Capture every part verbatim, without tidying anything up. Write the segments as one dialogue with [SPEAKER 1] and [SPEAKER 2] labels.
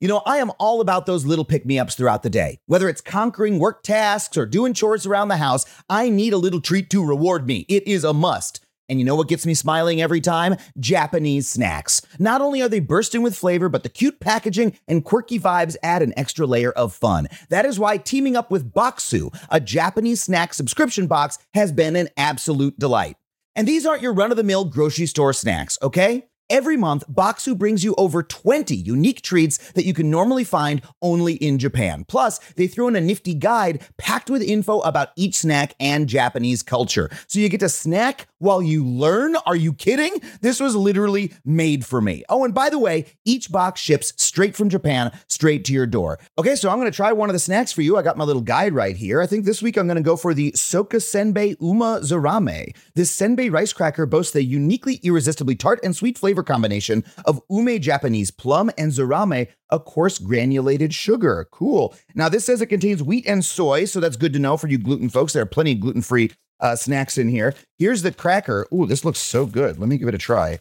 [SPEAKER 1] You know, I am all about those little pick-me-ups throughout the day. Whether it's conquering work tasks or doing chores around the house, I need a little treat to reward me. It is a must. And you know what gets me smiling every time? Japanese snacks. Not only are they bursting with flavor, but the cute packaging and quirky vibes add an extra layer of fun. That is why teaming up with Bokksu, a Japanese snack subscription box, has been an absolute delight. And these aren't your run-of-the-mill grocery store snacks, okay? Every month, Bokksu brings you over twenty unique treats that you can normally find only in Japan. Plus, they throw in a nifty guide packed with info about each snack and Japanese culture. So you get to snack while you learn? Are you kidding? This was literally made for me. Oh, and by the way, each box ships straight from Japan, straight to your door. Okay, so I'm going to try one of the snacks for you. I got my little guide right here. I think this week I'm going to go for the Soka Senbei Uma Zarame. This senbei rice cracker boasts a uniquely irresistibly tart and sweet flavor combination of ume Japanese plum and zarame, a coarse granulated sugar. Cool. Now, this says it contains wheat and soy, so that's good to know for you gluten folks. There are plenty of gluten-free uh, snacks in here. Here's the cracker. Ooh, this looks so good. Let me give it a try.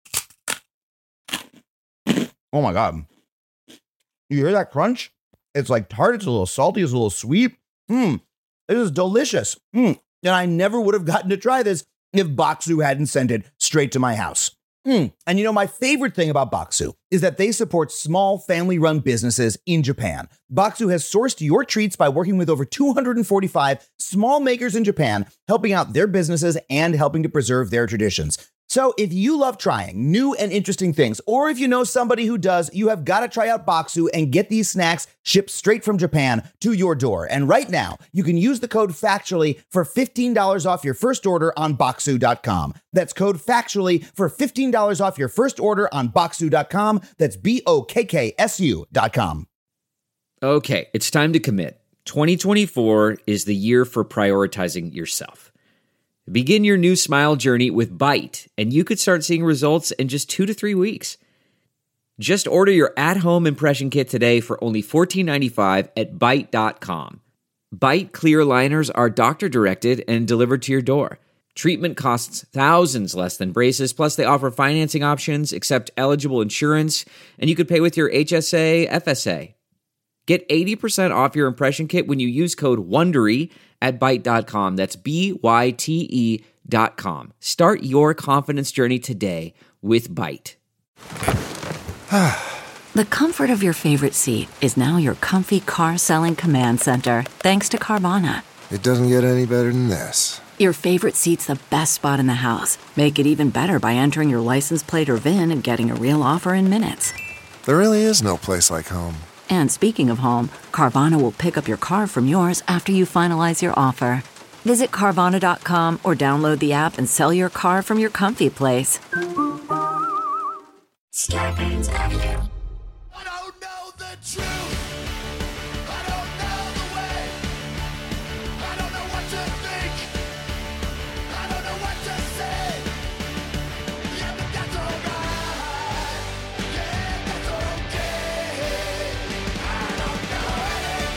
[SPEAKER 1] Oh my God. You hear that crunch? It's like tart. It's a little salty. It's a little sweet. Mmm. It is delicious. Mmm. And I never would have gotten to try this if Bokksu hadn't sent it straight to my house. Mm. And you know, my favorite thing about Bokksu is that they support small family-run businesses in Japan. Bokksu has sourced your treats by working with over two hundred forty-five small makers in Japan, helping out their businesses and helping to preserve their traditions. So if you love trying new and interesting things, or if you know somebody who does, you have got to try out Bokksu and get these snacks shipped straight from Japan to your door. And right now, you can use the code FACTUALLY for fifteen dollars off your first order on Bokksu dot com. That's code FACTUALLY for fifteen dollars off your first order on Bokksu dot com. That's B O K K S U dot com.
[SPEAKER 2] Okay, it's time to commit. twenty twenty-four is the year for prioritizing yourself. Begin your new smile journey with Byte, and you could start seeing results in just two to three weeks. Just order your at-home impression kit today for only fourteen ninety-five at byte dot com. Byte clear liners are doctor-directed and delivered to your door. Treatment costs thousands less than braces, plus they offer financing options, accept eligible insurance, and you could pay with your H S A, F S A. Get eighty percent off your impression kit when you use code WONDERY at byte dot com. That's B Y T E dot com. Start your confidence journey today with Byte.
[SPEAKER 3] The comfort of your favorite seat is now your comfy car selling command center, thanks to Carvana.
[SPEAKER 4] It doesn't get any better than this.
[SPEAKER 3] Your favorite seat's the best spot in the house. Make it even better by entering your license plate or V I N and getting a real offer in minutes.
[SPEAKER 4] There really is no place like home.
[SPEAKER 3] And speaking of home, Carvana will pick up your car from yours after you finalize your offer. Visit Carvana dot com or download the app and sell your car from your comfy place.
[SPEAKER 5] Scarpins Avenue. I don't know the truth. I don't know the way. I don't know what to think. I don't know what to say. Yeah, but that's alright. Yeah, that's okay. I don't know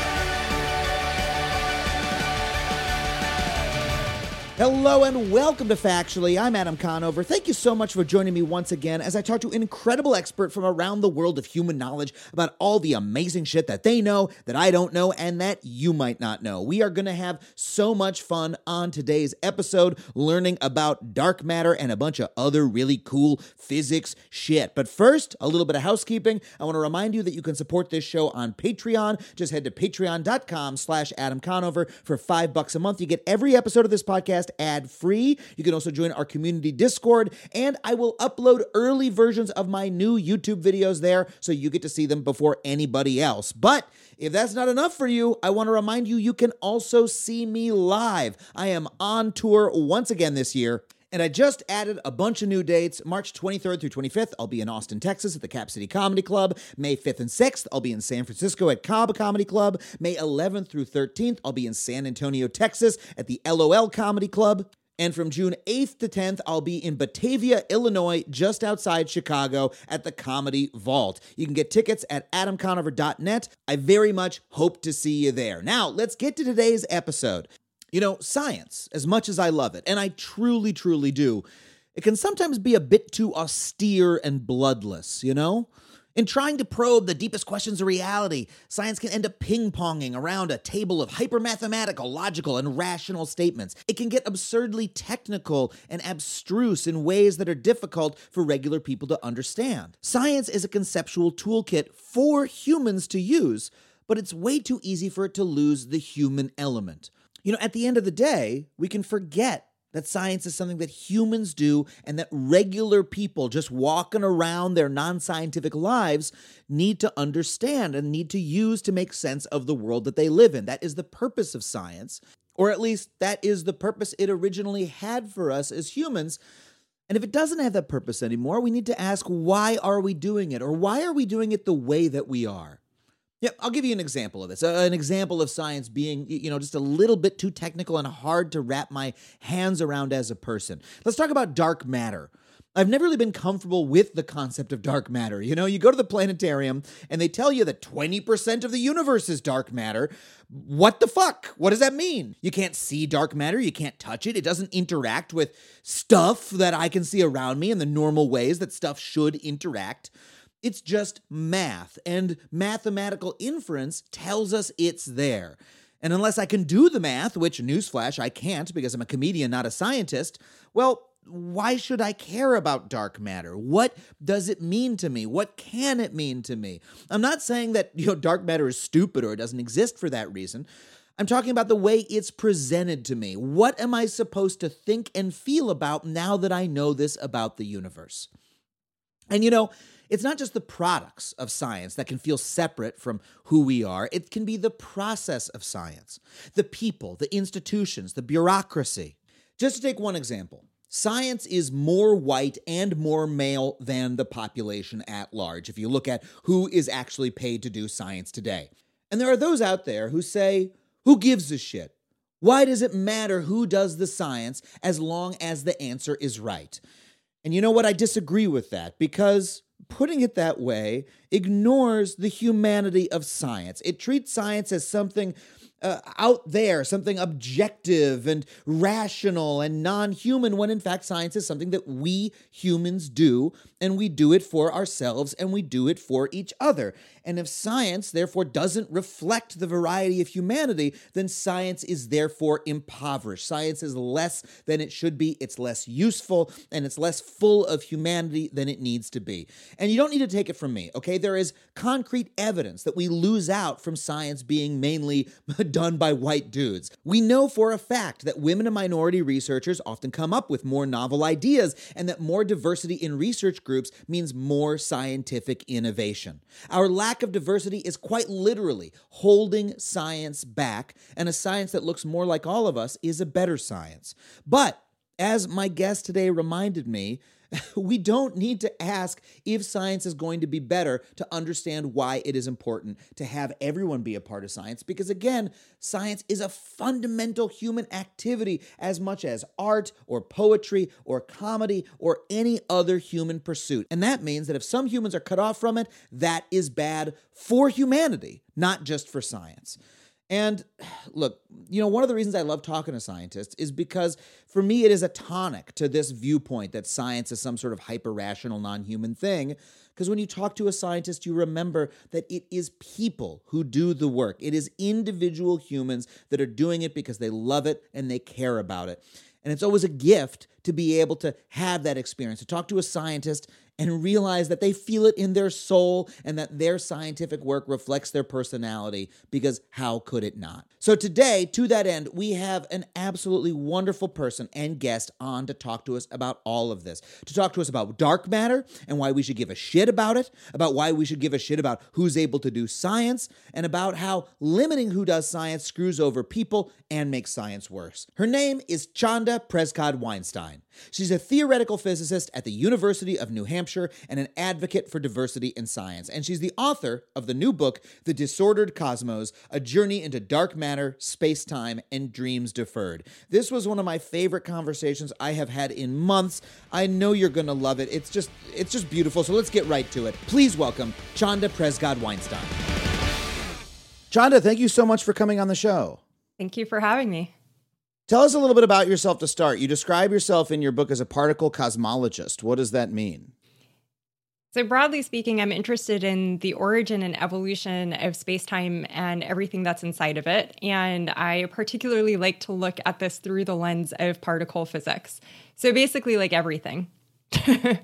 [SPEAKER 5] anything.
[SPEAKER 1] Hello and welcome to Factually. I'm Adam Conover. Thank you so much for joining me once again as I talk to an incredible expert from around the world of human knowledge about all the amazing shit that they know, that I don't know, and that you might not know. We are going to have so much fun on today's episode learning about dark matter and a bunch of other really cool physics shit. But first, a little bit of housekeeping. I want to remind you that you can support this show on Patreon. Just head to patreon dot com slash Adam Conover for five bucks a month. You get every episode of this podcast ad-free. You can also join our community Discord, and I will upload early versions of my new YouTube videos there so you get to see them before anybody else. But if that's not enough for you, I want to remind you you can also see me live. I am on tour once again this year, and I just added a bunch of new dates. March twenty-third through twenty-fifth, I'll be in Austin, Texas at the Cap City Comedy Club. May fifth and sixth, I'll be in San Francisco at Cobb Comedy Club. May eleventh through thirteenth, I'll be in San Antonio, Texas at the L O L Comedy Club. And from June eighth to tenth, I'll be in Batavia, Illinois, just outside Chicago at the Comedy Vault. You can get tickets at adam conover dot net. I very much hope to see you there. Now, let's get to today's episode. You know, science, as much as I love it, and I truly, truly do, it can sometimes be a bit too austere and bloodless, you know? In trying to probe the deepest questions of reality, science can end up ping-ponging around a table of hyper-mathematical, logical, and rational statements. It can get absurdly technical and abstruse in ways that are difficult for regular people to understand. Science is a conceptual toolkit for humans to use, but it's way too easy for it to lose the human element. You know, at the end of the day, we can forget that science is something that humans do and that regular people just walking around their non-scientific lives need to understand and need to use to make sense of the world that they live in. That is the purpose of science, or at least that is the purpose it originally had for us as humans. And if it doesn't have that purpose anymore, we need to ask, why are we doing it? Or why are we doing it the way that we are? Yeah, I'll give you an example of this. Uh, an example of science being, you know, just a little bit too technical and hard to wrap my hands around as a person. Let's talk about dark matter. I've never really been comfortable with the concept of dark matter. You know, you go to the planetarium and they tell you that twenty percent of the universe is dark matter. What the fuck? What does that mean? You can't see dark matter. You can't touch it. It doesn't interact with stuff that I can see around me in the normal ways that stuff should interact. It's just math, and mathematical inference tells us it's there. And unless I can do the math, which, newsflash, I can't because I'm a comedian, not a scientist, well, why should I care about dark matter? What does it mean to me? What can it mean to me? I'm not saying that, you know, dark matter is stupid or it doesn't exist for that reason. I'm talking about the way it's presented to me. What am I supposed to think and feel about now that I know this about the universe? And, you know, it's not just the products of science that can feel separate from who we are. It can be the process of science, the people, the institutions, the bureaucracy. Just to take one example, science is more white and more male than the population at large, if you look at who is actually paid to do science today. And there are those out there who say, who gives a shit? Why does it matter who does the science as long as the answer is right? And you know what? I disagree with that, because putting it that way ignores the humanity of science. It treats science as something uh, out there, something objective and rational and non-human, when in fact science is something that we humans do, and we do it for ourselves and we do it for each other. And if science therefore doesn't reflect the variety of humanity, then science is therefore impoverished. Science is less than it should be, it's less useful, and it's less full of humanity than it needs to be. And you don't need to take it from me, okay? There is concrete evidence that we lose out from science being mainly done by white dudes. We know for a fact that women and minority researchers often come up with more novel ideas, and that more diversity in research groups means more scientific innovation. Our lack of diversity is quite literally holding science back, and a science that looks more like all of us is a better science. But as my guest today reminded me, we don't need to ask if science is going to be better to understand why it is important to have everyone be a part of science, because again, science is a fundamental human activity as much as art or poetry or comedy or any other human pursuit. And that means that if some humans are cut off from it, that is bad for humanity, not just for science. And look, you know, one of the reasons I love talking to scientists is because for me it is a tonic to this viewpoint that science is some sort of hyper-rational, non-human thing. Because when you talk to a scientist, you remember that it is people who do the work. It is individual humans that are doing it because they love it and they care about it. And it's always a gift to be able to have that experience, to talk to a scientist and realize that they feel it in their soul and that their scientific work reflects their personality, because how could it not? So today, to that end, we have an absolutely wonderful person and guest on to talk to us about all of this, to talk to us about dark matter and why we should give a shit about it, about why we should give a shit about who's able to do science, and about how limiting who does science screws over people and makes science worse. Her name is Chanda Prescod-Weinstein. She's a theoretical physicist at the University of New Hampshire and an advocate for diversity in science. And she's the author of the new book, The Disordered Cosmos, A Journey into Dark Matter, Space-Time, and Dreams Deferred. This was one of my favorite conversations I have had in months. I know you're going to love it. It's just, it's just beautiful. So let's get right to it. Please welcome Chanda Prescod-Weinstein. Chanda, thank you so much for coming on the show.
[SPEAKER 6] Thank you for having me.
[SPEAKER 1] Tell us a little bit about yourself to start. You describe yourself in your book as a particle cosmologist. What does that mean?
[SPEAKER 6] So broadly speaking, I'm interested in the origin and evolution of space-time and everything that's inside of it. And I particularly like to look at this through the lens of particle physics. So basically like everything. But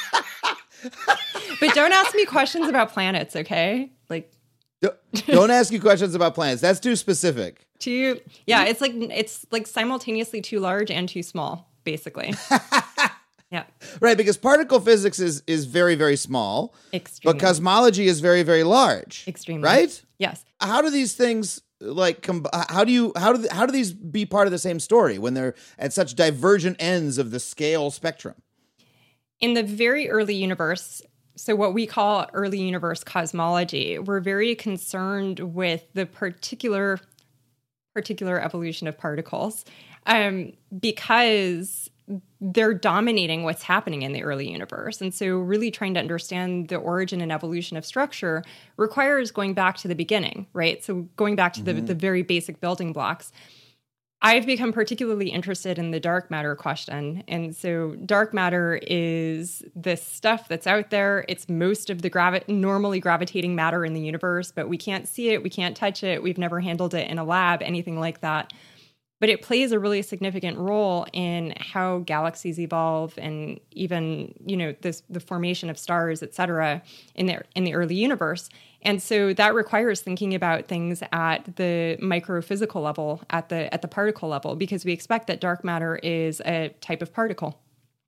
[SPEAKER 6] don't ask me questions about planets, okay? Like
[SPEAKER 1] Don't ask you questions about planets. That's too specific.
[SPEAKER 6] Too Yeah, it's like it's like simultaneously too large and too small, basically. Yeah.
[SPEAKER 1] Right, because particle physics is is very, very small.
[SPEAKER 6] Extremely.
[SPEAKER 1] But cosmology is very, very large.
[SPEAKER 6] Extremely.
[SPEAKER 1] Right?
[SPEAKER 6] Yes.
[SPEAKER 1] How do these things like com- how do you how do th- how do these be part of the same story when they're at such divergent ends of the scale spectrum?
[SPEAKER 6] In the very early universe, so what we call early universe cosmology, we're very concerned with the particular particular evolution of particles um, because they're dominating what's happening in the early universe. And so really trying to understand the origin and evolution of structure requires going back to the beginning, right? So going back to mm-hmm. the, the very basic building blocks. I've become particularly interested in the dark matter question. And so dark matter is this stuff that's out there. It's most of the gravi- normally gravitating matter in the universe, but we can't see it. We can't touch it. We've never handled it in a lab, anything like that. But it plays a really significant role in how galaxies evolve and even, you know, this, the formation of stars, et cetera, in the, in the early universe. And so that requires thinking about things at the microphysical level, at the at the particle level, because we expect that dark matter is a type of particle.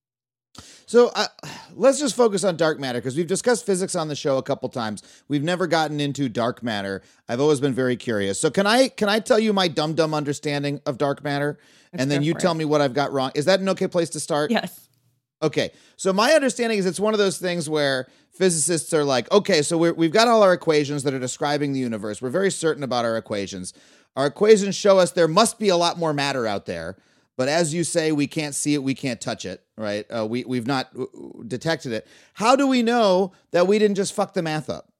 [SPEAKER 1] So uh, let's just focus on dark matter because we've discussed physics on the show a couple times. We've never gotten into dark matter. I've always been very curious. So can I can I tell you my dumb dumb understanding of dark matter,
[SPEAKER 6] Let's
[SPEAKER 1] and then you tell
[SPEAKER 6] it.
[SPEAKER 1] me what I've got wrong? Is that an okay place to start?
[SPEAKER 6] Yes.
[SPEAKER 1] Okay. So my understanding is it's one of those things where physicists are like, okay, so we're, we've got all our equations that are describing the universe. We're very certain about our equations. Our equations show us there must be a lot more matter out there. But as you say, we can't see it, we can't touch it, right? Uh, we, we've not uh, detected it. How do we know that we didn't just fuck the math up?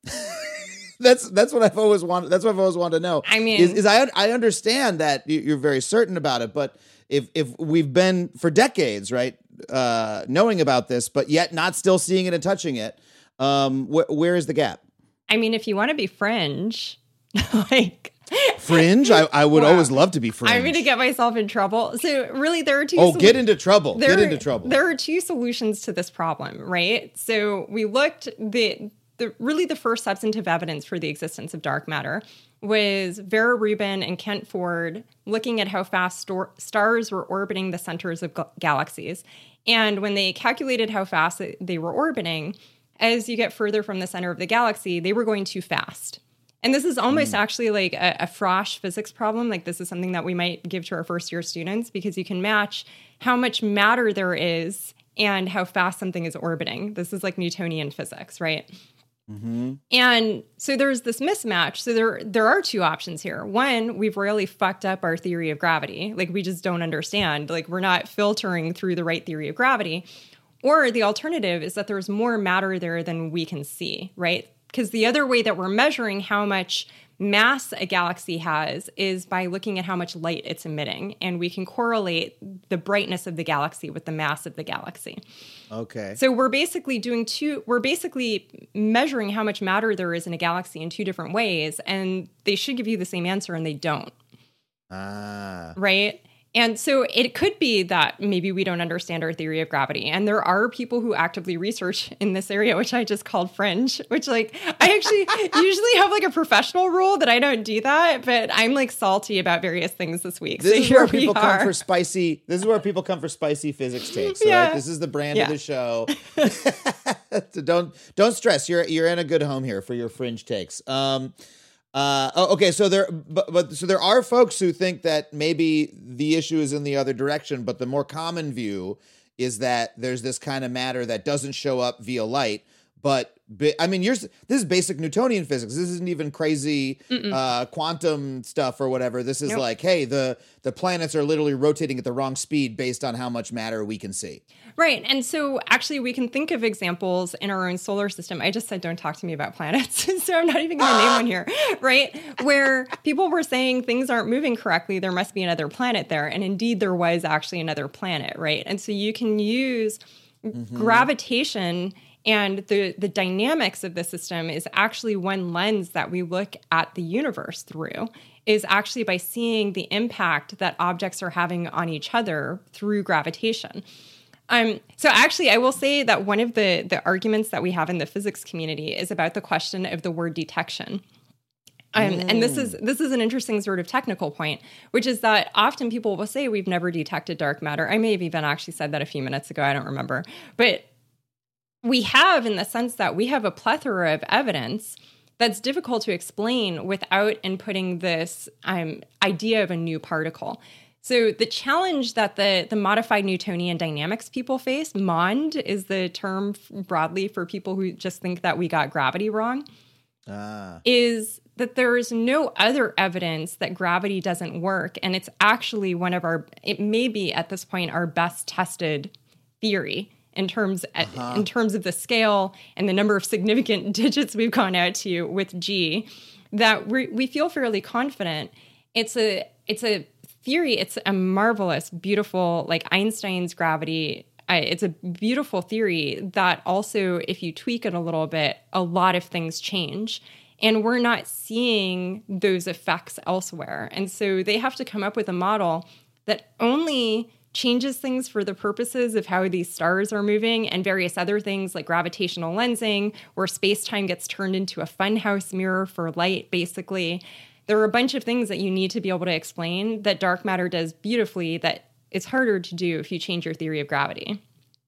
[SPEAKER 1] that's that's what I've always wanted. That's what I've always wanted to know.
[SPEAKER 6] I mean,
[SPEAKER 1] is, is I I understand that you're very certain about it, but if if we've been for decades, right, uh, knowing about this, but yet not still seeing it and touching it, um, wh- where is the gap?
[SPEAKER 6] I mean, if you want to be fringe, like.
[SPEAKER 1] Fringe? I, I would
[SPEAKER 6] Wow.
[SPEAKER 1] always love to be fringe.
[SPEAKER 6] I'm going to get myself in trouble. So really, there are two.
[SPEAKER 1] Oh,
[SPEAKER 6] solu-
[SPEAKER 1] get into trouble.
[SPEAKER 6] There,
[SPEAKER 1] Get into trouble.
[SPEAKER 6] There are two solutions to this problem, right? So we looked, the, the really the first substantive evidence for the existence of dark matter was Vera Rubin and Kent Ford looking at how fast stor- stars were orbiting the centers of ga- galaxies. And when they calculated how fast they were orbiting, as you get further from the center of the galaxy, they were going too fast. And this is almost mm. actually like a, a Frosch physics problem. Like this is something that we might give to our first year students because you can match how much matter there is and how fast something is orbiting. This is like Newtonian physics, right? Mm-hmm. And so there's this mismatch. So there, there are two options here. One, we've really fucked up our theory of gravity. Like we just don't understand. Like we're not filtering through the right theory of gravity. Or the alternative is that there's more matter there than we can see, right? Because the other way that we're measuring how much mass a galaxy has is by looking at how much light it's emitting. And we can correlate the brightness of the galaxy with the mass of the galaxy.
[SPEAKER 1] Okay.
[SPEAKER 6] So we're basically doing two, we're basically measuring how much matter there is in a galaxy in two different ways. And they should give you the same answer and they don't.
[SPEAKER 1] Ah.
[SPEAKER 6] Right? And so it could be that maybe we don't understand our theory of gravity. And there are people who actively research in this area, which I just called fringe, which like, I actually usually have like a professional rule that I don't do that, but I'm like salty about various things this week.
[SPEAKER 1] This
[SPEAKER 6] so
[SPEAKER 1] is
[SPEAKER 6] here
[SPEAKER 1] where
[SPEAKER 6] we
[SPEAKER 1] people
[SPEAKER 6] are.
[SPEAKER 1] come for spicy, this is where people come for spicy physics takes. All
[SPEAKER 6] Yeah.
[SPEAKER 1] right? This is the brand
[SPEAKER 6] Yeah.
[SPEAKER 1] of the show. So don't, don't stress. You're, you're in a good home here for your fringe takes. Um, Uh, oh, okay, so there, but, but so there are folks who think that maybe the issue is in the other direction, but the more common view is that there's this kind of matter that doesn't show up via light. But I mean, you're, this is basic Newtonian physics. This isn't even crazy uh, quantum stuff or whatever. This is
[SPEAKER 6] Nope.
[SPEAKER 1] like, hey, the the planets are literally rotating at the wrong speed based on how much matter we can see.
[SPEAKER 6] Right. And so actually we can think of examples in our own solar system. I just said, don't talk to me about planets. So I'm not even going to name one here, right? Where people were saying things aren't moving correctly. There must be another planet there. And indeed there was actually another planet, right? And so you can use mm-hmm. gravitation And the, the dynamics of the system is actually one lens that we look at the universe through, is actually by seeing the impact that objects are having on each other through gravitation. Um, so actually, I will say that one of the, the arguments that we have in the physics community is about the question of the word detection. Um, mm. And this is this is an interesting sort of technical point, which is that often people will say we've never detected dark matter. I may have even actually said that a few minutes ago. I don't remember. But we have, in the sense that we have a plethora of evidence that's difficult to explain without inputting this um, idea of a new particle. So the challenge that the, the modified Newtonian dynamics people face, MOND is the term broadly for people who just think that we got gravity wrong, ah. is that there is no other evidence that gravity doesn't work. And it's actually one of our, it may be at this point, our best tested theory in terms uh-huh. in terms of the scale and the number of significant digits we've gone out to with G, that we we feel fairly confident. It's a it's a theory. It's a marvelous, beautiful, like Einstein's gravity. Uh, it's a beautiful theory that also, if you tweak it a little bit, a lot of things change. And we're not seeing those effects elsewhere. And so they have to come up with a model that only changes things for the purposes of how these stars are moving and various other things like gravitational lensing, where space-time gets turned into a funhouse mirror for light, basically. There are a bunch of things that you need to be able to explain that dark matter does beautifully that it's harder to do if you change your theory of gravity.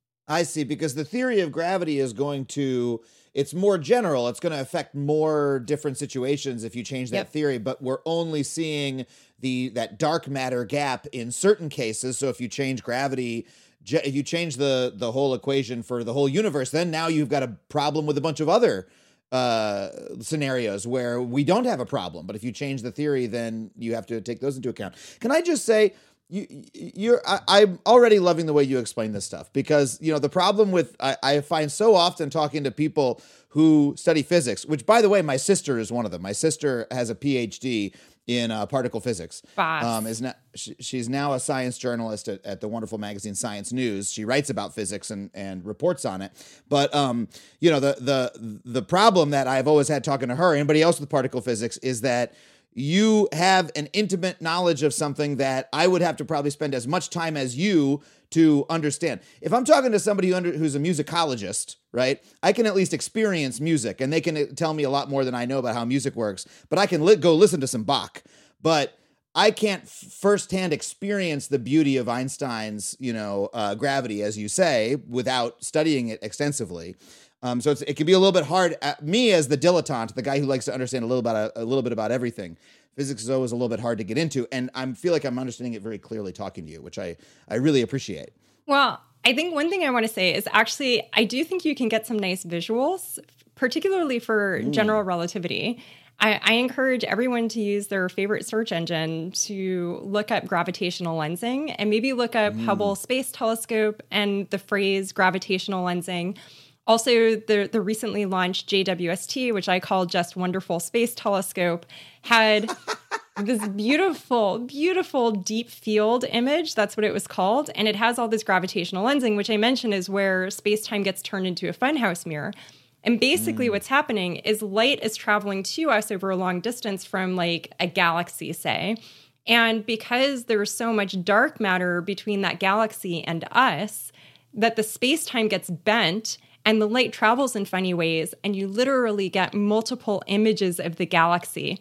[SPEAKER 1] I see, because the theory of gravity is going to, it's more general. It's going to affect more different situations if you change that yep. theory, but we're only seeing the that dark matter gap in certain cases. So if you change gravity, if you change the the whole equation for the whole universe, then now you've got a problem with a bunch of other uh, scenarios where we don't have a problem. But if you change the theory, then you have to take those into account. Can I just say, You, you're. I, I'm already loving the way you explain this stuff, because you know the problem with I, I find so often talking to people who study physics, which by the way, my sister is one of them. My sister has a P H D in uh, particle physics. Um, is now she, she's now a science journalist at, at the wonderful magazine Science News. She writes about physics and and reports on it. But um, you know the the the problem that I've always had talking to her, anybody else with particle physics, is that you have an intimate knowledge of something that I would have to probably spend as much time as you to understand. If I'm talking to somebody who under, who's a musicologist, right, I can at least experience music, and they can tell me a lot more than I know about how music works, but I can li- go listen to some Bach. But I can't firsthand experience the beauty of Einstein's, you know, uh, gravity, as you say, without studying it extensively. Um, so it's, it can be a little bit hard. At me as the dilettante, the guy who likes to understand a little about a, a little bit about everything, physics is always a little bit hard to get into, and I feel like I'm understanding it very clearly talking to you, which I I really appreciate.
[SPEAKER 6] Well, I think one thing I want to say is actually I do think you can get some nice visuals, particularly for mm. general relativity. I, I encourage everyone to use their favorite search engine to look up gravitational lensing, and maybe look up mm. Hubble Space Telescope and the phrase gravitational lensing. Also, the, the recently launched J W S T, which I call Just Wonderful Space Telescope, had this beautiful, beautiful deep field image. That's what it was called. And it has all this gravitational lensing, which I mentioned is where space-time gets turned into a funhouse mirror. And basically mm. what's happening is light is traveling to us over a long distance from like a galaxy, say. And because there's so much dark matter between that galaxy and us, that the space-time gets bent and the light travels in funny ways, and you literally get multiple images of the galaxy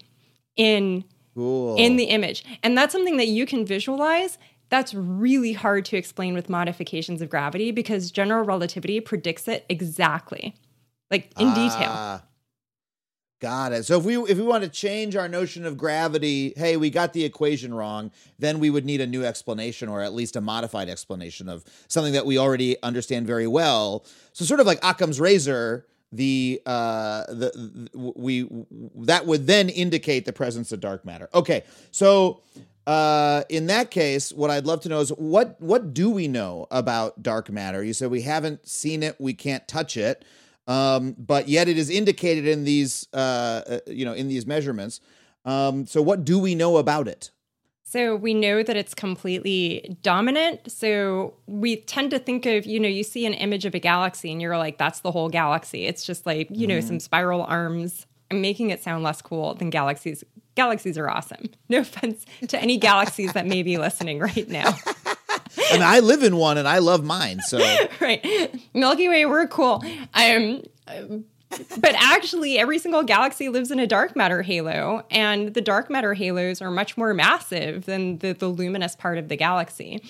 [SPEAKER 6] in, cool. in the image. And that's something that you can visualize. That's really hard to explain with modifications of gravity, because general relativity predicts it exactly, like in ah, detail.
[SPEAKER 1] Got it. So if we if we want to change our notion of gravity, hey, we got the equation wrong, then we would need a new explanation, or at least a modified explanation of something that we already understand very well. So sort of like Occam's razor, the uh, the, the we that would then indicate the presence of dark matter. Okay, so uh, in that case, what I'd love to know is what what do we know about dark matter? You said we haven't seen it, we can't touch it. Um, but yet it is indicated in these, uh, uh, you know, in these measurements. Um, so what do we know about it?
[SPEAKER 6] So we know that it's completely dominant. So we tend to think of, you know, you see an image of a galaxy and you're like, that's the whole galaxy. It's just like, you know, mm-hmm. some spiral arms. I'm making it sound less cool than galaxies. Galaxies are awesome. No offense to any galaxies that may be listening right now.
[SPEAKER 1] I mean, I live in one and I love mine. So
[SPEAKER 6] right. Milky Way, we're cool. Um, But actually, every single galaxy lives in a dark matter halo, and the dark matter halos are much more massive than the, the luminous part of the galaxy.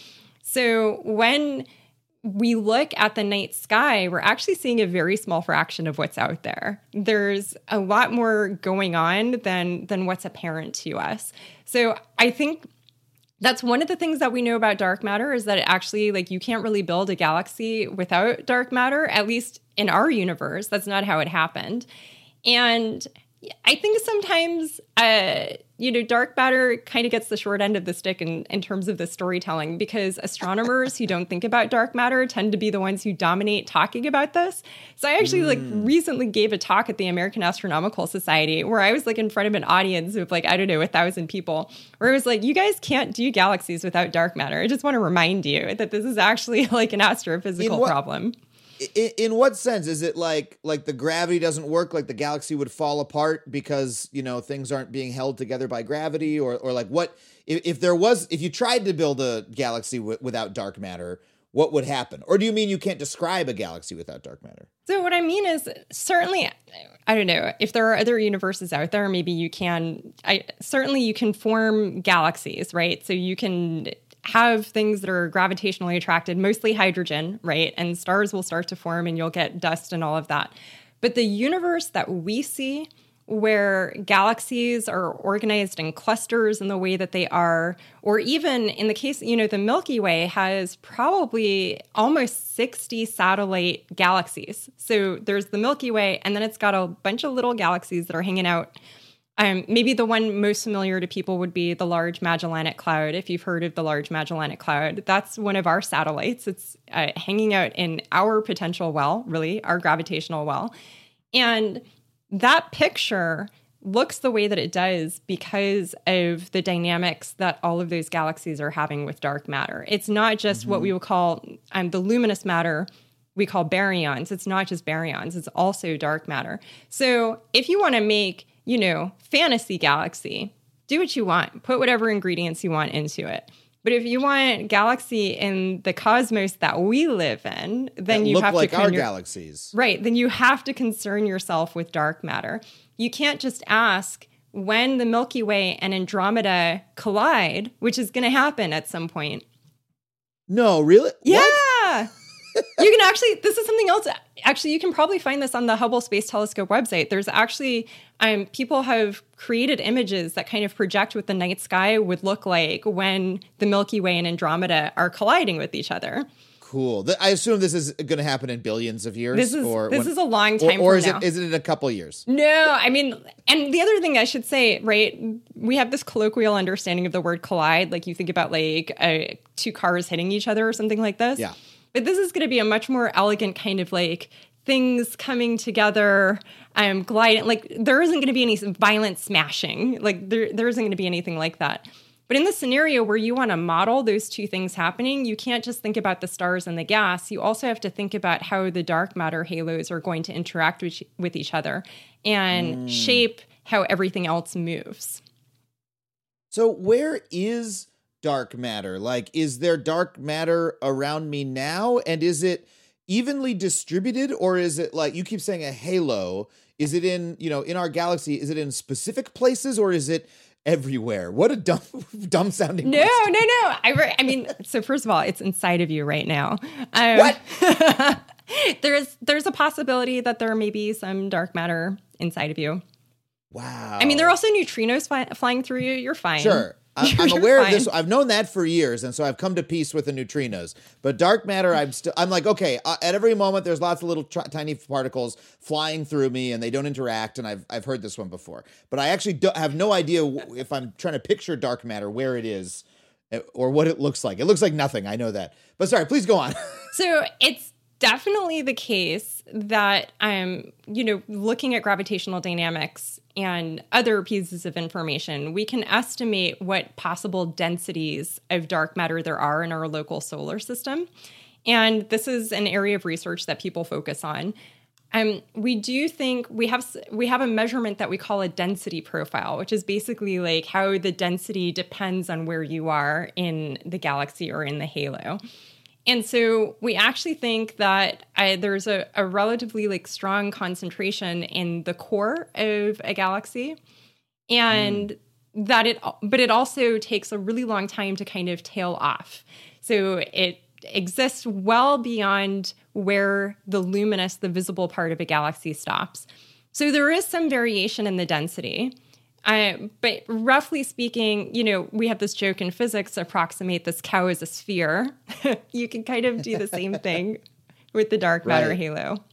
[SPEAKER 6] So when we look at the night sky, we're actually seeing a very small fraction of what's out there. There's a lot more going on than, than what's apparent to us. So I think that's one of the things that we know about dark matter is that it actually, like, you can't really build a galaxy without dark matter, at least in our universe. That's not how it happened. And I think sometimes, uh, you know, dark matter kind of gets the short end of the stick in, in terms of the storytelling, because astronomers who don't think about dark matter tend to be the ones who dominate talking about this. So I actually mm. like recently gave a talk at the American Astronomical Society where I was like in front of an audience of like, I don't know, a thousand people, where it was like, you guys can't do galaxies without dark matter. I just want to remind you that this is actually like an astrophysical
[SPEAKER 1] what-
[SPEAKER 6] problem.
[SPEAKER 1] In, in what sense? Is it like like the gravity doesn't work, like the galaxy would fall apart because, you know, things aren't being held together by gravity, or or like what if, if there was if you tried to build a galaxy w- without dark matter, what would happen? Or do you mean you can't describe a galaxy without dark matter?
[SPEAKER 6] So what I mean is, certainly, I don't know, if there are other universes out there, maybe you can, I certainly you can form galaxies, right? So you can have things that are gravitationally attracted, mostly hydrogen, right? And stars will start to form and you'll get dust and all of that. But the universe that we see, where galaxies are organized in clusters in the way that they are, or even in the case, you know, the Milky Way has probably almost sixty satellite galaxies. So there's the Milky Way, and then it's got a bunch of little galaxies that are hanging out. Um, maybe the one most familiar to people would be the Large Magellanic Cloud. If you've heard of the Large Magellanic Cloud, that's one of our satellites. It's uh, hanging out in our potential well, really, our gravitational well. And that picture looks the way that it does because of the dynamics that all of those galaxies are having with dark matter. It's not just mm-hmm. what we would call um, the luminous matter we call baryons. It's not just baryons. It's also dark matter. So if you want to make, you know, fantasy galaxy, do what you want. Put whatever ingredients you want into it. But if you want galaxy in the cosmos that we live in, then
[SPEAKER 1] that
[SPEAKER 6] you
[SPEAKER 1] look
[SPEAKER 6] have
[SPEAKER 1] like
[SPEAKER 6] to
[SPEAKER 1] our
[SPEAKER 6] con-
[SPEAKER 1] galaxies.
[SPEAKER 6] Right. Then you have to concern yourself with dark matter. You can't just ask when the Milky Way and Andromeda collide, which is going to happen at some point.
[SPEAKER 1] No, really?
[SPEAKER 6] Yeah.
[SPEAKER 1] What?
[SPEAKER 6] You can actually, this is something else. Actually, you can probably find this on the Hubble Space Telescope website. There's actually, um, people have created images that kind of project what the night sky would look like when the Milky Way and Andromeda are colliding with each other.
[SPEAKER 1] Cool. I assume this is going to happen in billions of years.
[SPEAKER 6] This is
[SPEAKER 1] or
[SPEAKER 6] this
[SPEAKER 1] when,
[SPEAKER 6] is a long time
[SPEAKER 1] or, or
[SPEAKER 6] from
[SPEAKER 1] is
[SPEAKER 6] now.
[SPEAKER 1] it is it in a couple of years?
[SPEAKER 6] No, I mean, and the other thing I should say, right? We have this colloquial understanding of the word collide, like you think about like uh, two cars hitting each other or something like this.
[SPEAKER 1] Yeah.
[SPEAKER 6] But this is going to be a much more elegant kind of like things coming together, um, gliding. Like there isn't going to be any violent smashing. Like there there isn't going to be anything like that. But in the scenario where you want to model those two things happening, you can't just think about the stars and the gas. You also have to think about how the dark matter halos are going to interact with, with each other and mm. shape how everything else moves.
[SPEAKER 1] So where is dark matter? Like, is there dark matter around me now? And is it evenly distributed, or is it like, you keep saying a halo? Is it in, you know, in our galaxy, is it in specific places, or is it everywhere? What a dumb, dumb sounding
[SPEAKER 6] No,
[SPEAKER 1] question.
[SPEAKER 6] no, no. I, re- I mean, so first of all, it's inside of you right now. Um,
[SPEAKER 1] what?
[SPEAKER 6] there's, there's a possibility that there may be some dark matter inside of you.
[SPEAKER 1] Wow.
[SPEAKER 6] I mean, there are also neutrinos fly- flying through you. You're fine.
[SPEAKER 1] Sure. I, I'm
[SPEAKER 6] You're
[SPEAKER 1] aware
[SPEAKER 6] fine.
[SPEAKER 1] of this. I've known that for years, and so I've come to peace with the neutrinos. But dark matter, I'm still. I'm like, okay. Uh, at every moment, there's lots of little tr- tiny particles flying through me, and they don't interact. And I've I've heard this one before, but I actually do, have no idea w- if I'm trying to picture dark matter, where it is, or what it looks like. It looks like nothing. I know that. But sorry, please go on.
[SPEAKER 6] So it's definitely the case that, um, you know, looking at gravitational dynamics and other pieces of information, we can estimate what possible densities of dark matter there are in our local solar system. And this is an area of research that people focus on. Um, we do think we have we have a measurement that we call a density profile, which is basically like how the density depends on where you are in the galaxy or in the halo. And so we actually think that uh, there's a, a relatively like strong concentration in the core of a galaxy, and mm. that it but it also takes a really long time to kind of tail off. So it exists well beyond where the luminous, the visible part of a galaxy stops. So there is some variation in the density. Uh, but roughly speaking, you know, we have this joke in physics, approximate this cow as a sphere. You can kind of do the same thing with the dark matter
[SPEAKER 1] right.
[SPEAKER 6] halo.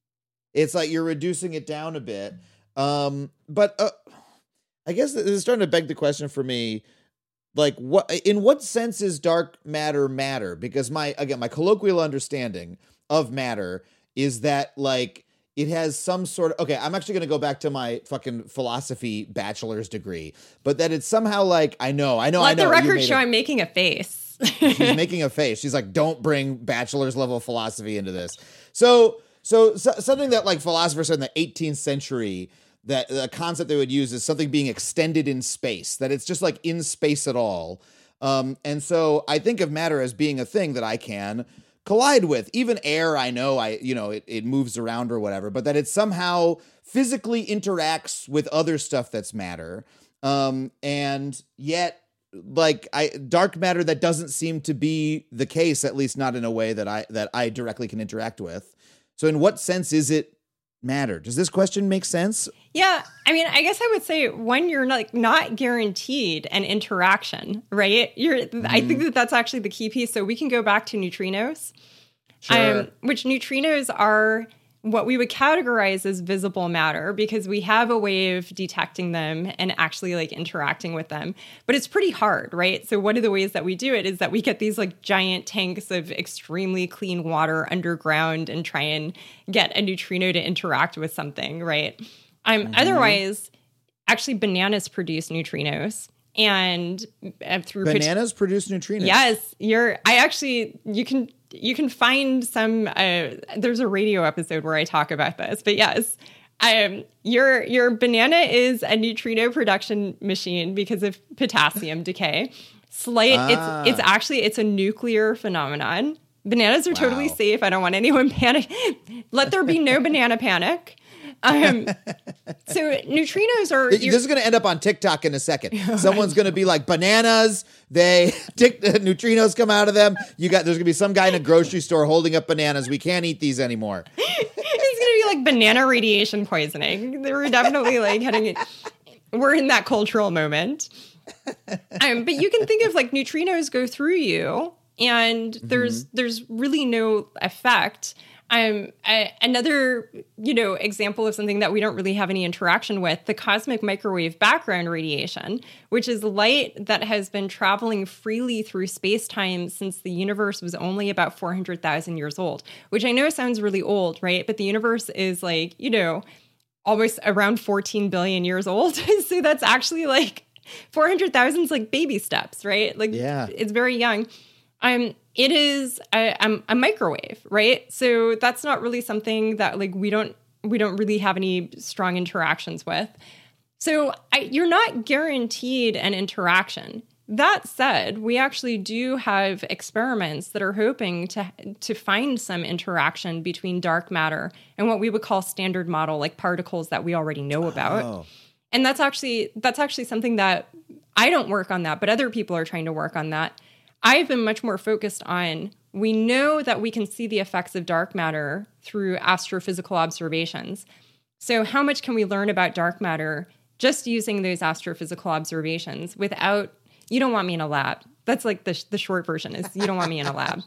[SPEAKER 1] It's like you're reducing it down a bit. Um, but uh, I guess this is starting to beg the question for me. Like, what in what sense is dark matter matter? Because my again, my colloquial understanding of matter is that like it has some sort of okay. I'm actually going to go back to my fucking philosophy bachelor's degree, but that it's somehow like I know, I know,
[SPEAKER 6] Let
[SPEAKER 1] I know.
[SPEAKER 6] the record show
[SPEAKER 1] a,
[SPEAKER 6] I'm making a face.
[SPEAKER 1] She's making a face. She's like, don't bring bachelor's level philosophy into this. So, so, so something that like philosophers said in the eighteenth century. That the concept they would use is something being extended in space, that it's just like in space at all. Um, and so I think of matter as being a thing that I can collide with. Even air, I know, I you know, it, it moves around or whatever, but that it somehow physically interacts with other stuff that's matter. Um, and yet, like I dark matter, that doesn't seem to be the case, at least not in a way that I that I directly can interact with. So in what sense is it matter? Does this question make sense?
[SPEAKER 6] Yeah, I mean, I guess I would say when you're like not guaranteed an interaction, right? You're. Mm. I think that that's actually the key piece. So we can go back to neutrinos,
[SPEAKER 1] sure.
[SPEAKER 6] um, which neutrinos are what we would categorize as visible matter because we have a way of detecting them and actually like interacting with them. But it's pretty hard, right? So one of the ways that we do it is that we get these like giant tanks of extremely clean water underground and try and get a neutrino to interact with something, right? Um, mm-hmm. Otherwise, actually bananas produce neutrinos. And uh, through
[SPEAKER 1] bananas pot- produce neutrinos.
[SPEAKER 6] Yes, you're. I actually you can you can find some. Uh, there's a radio episode where I talk about this, but yes, um, your your banana is a neutrino production machine because of potassium decay. Slight. Ah. It's it's actually it's a nuclear phenomenon. Bananas are wow. totally safe. I don't want anyone panic. Let there be no banana panic. Um, so neutrinos are...
[SPEAKER 1] This is going to end up on TikTok in a second. Someone's going to be like, bananas, they tick, neutrinos come out of them. You got There's going to be some guy in a grocery store holding up bananas. We can't eat these anymore.
[SPEAKER 6] It's going to be like banana radiation poisoning. We're definitely like heading... It. We're in that cultural moment. Um, but you can think of like neutrinos go through you and there's mm-hmm. there's really no effect. Um, I, another, you know, example of something that we don't really have any interaction with, the cosmic microwave background radiation, which is light that has been traveling freely through space-time since the universe was only about four hundred thousand years old, which I know sounds really old, right? But the universe is like, you know, almost around fourteen billion years old. So that's actually like four hundred thousand is like baby steps, right? Like, yeah. It's very young. Um, it is a, a, a microwave, right? So that's not really something that like we don't we don't really have any strong interactions with. So I, you're not guaranteed an interaction. That said, we actually do have experiments that are hoping to to find some interaction between dark matter and what we would call standard model, like particles that we already know about. Oh. And that's actually that's actually something that I don't work on that, but other people are trying to work on that. I've been much more focused on, we know that we can see the effects of dark matter through astrophysical observations. So how much can we learn about dark matter just using those astrophysical observations without, you don't want me in a lab. That's like the, the short version is you don't want me in a lab.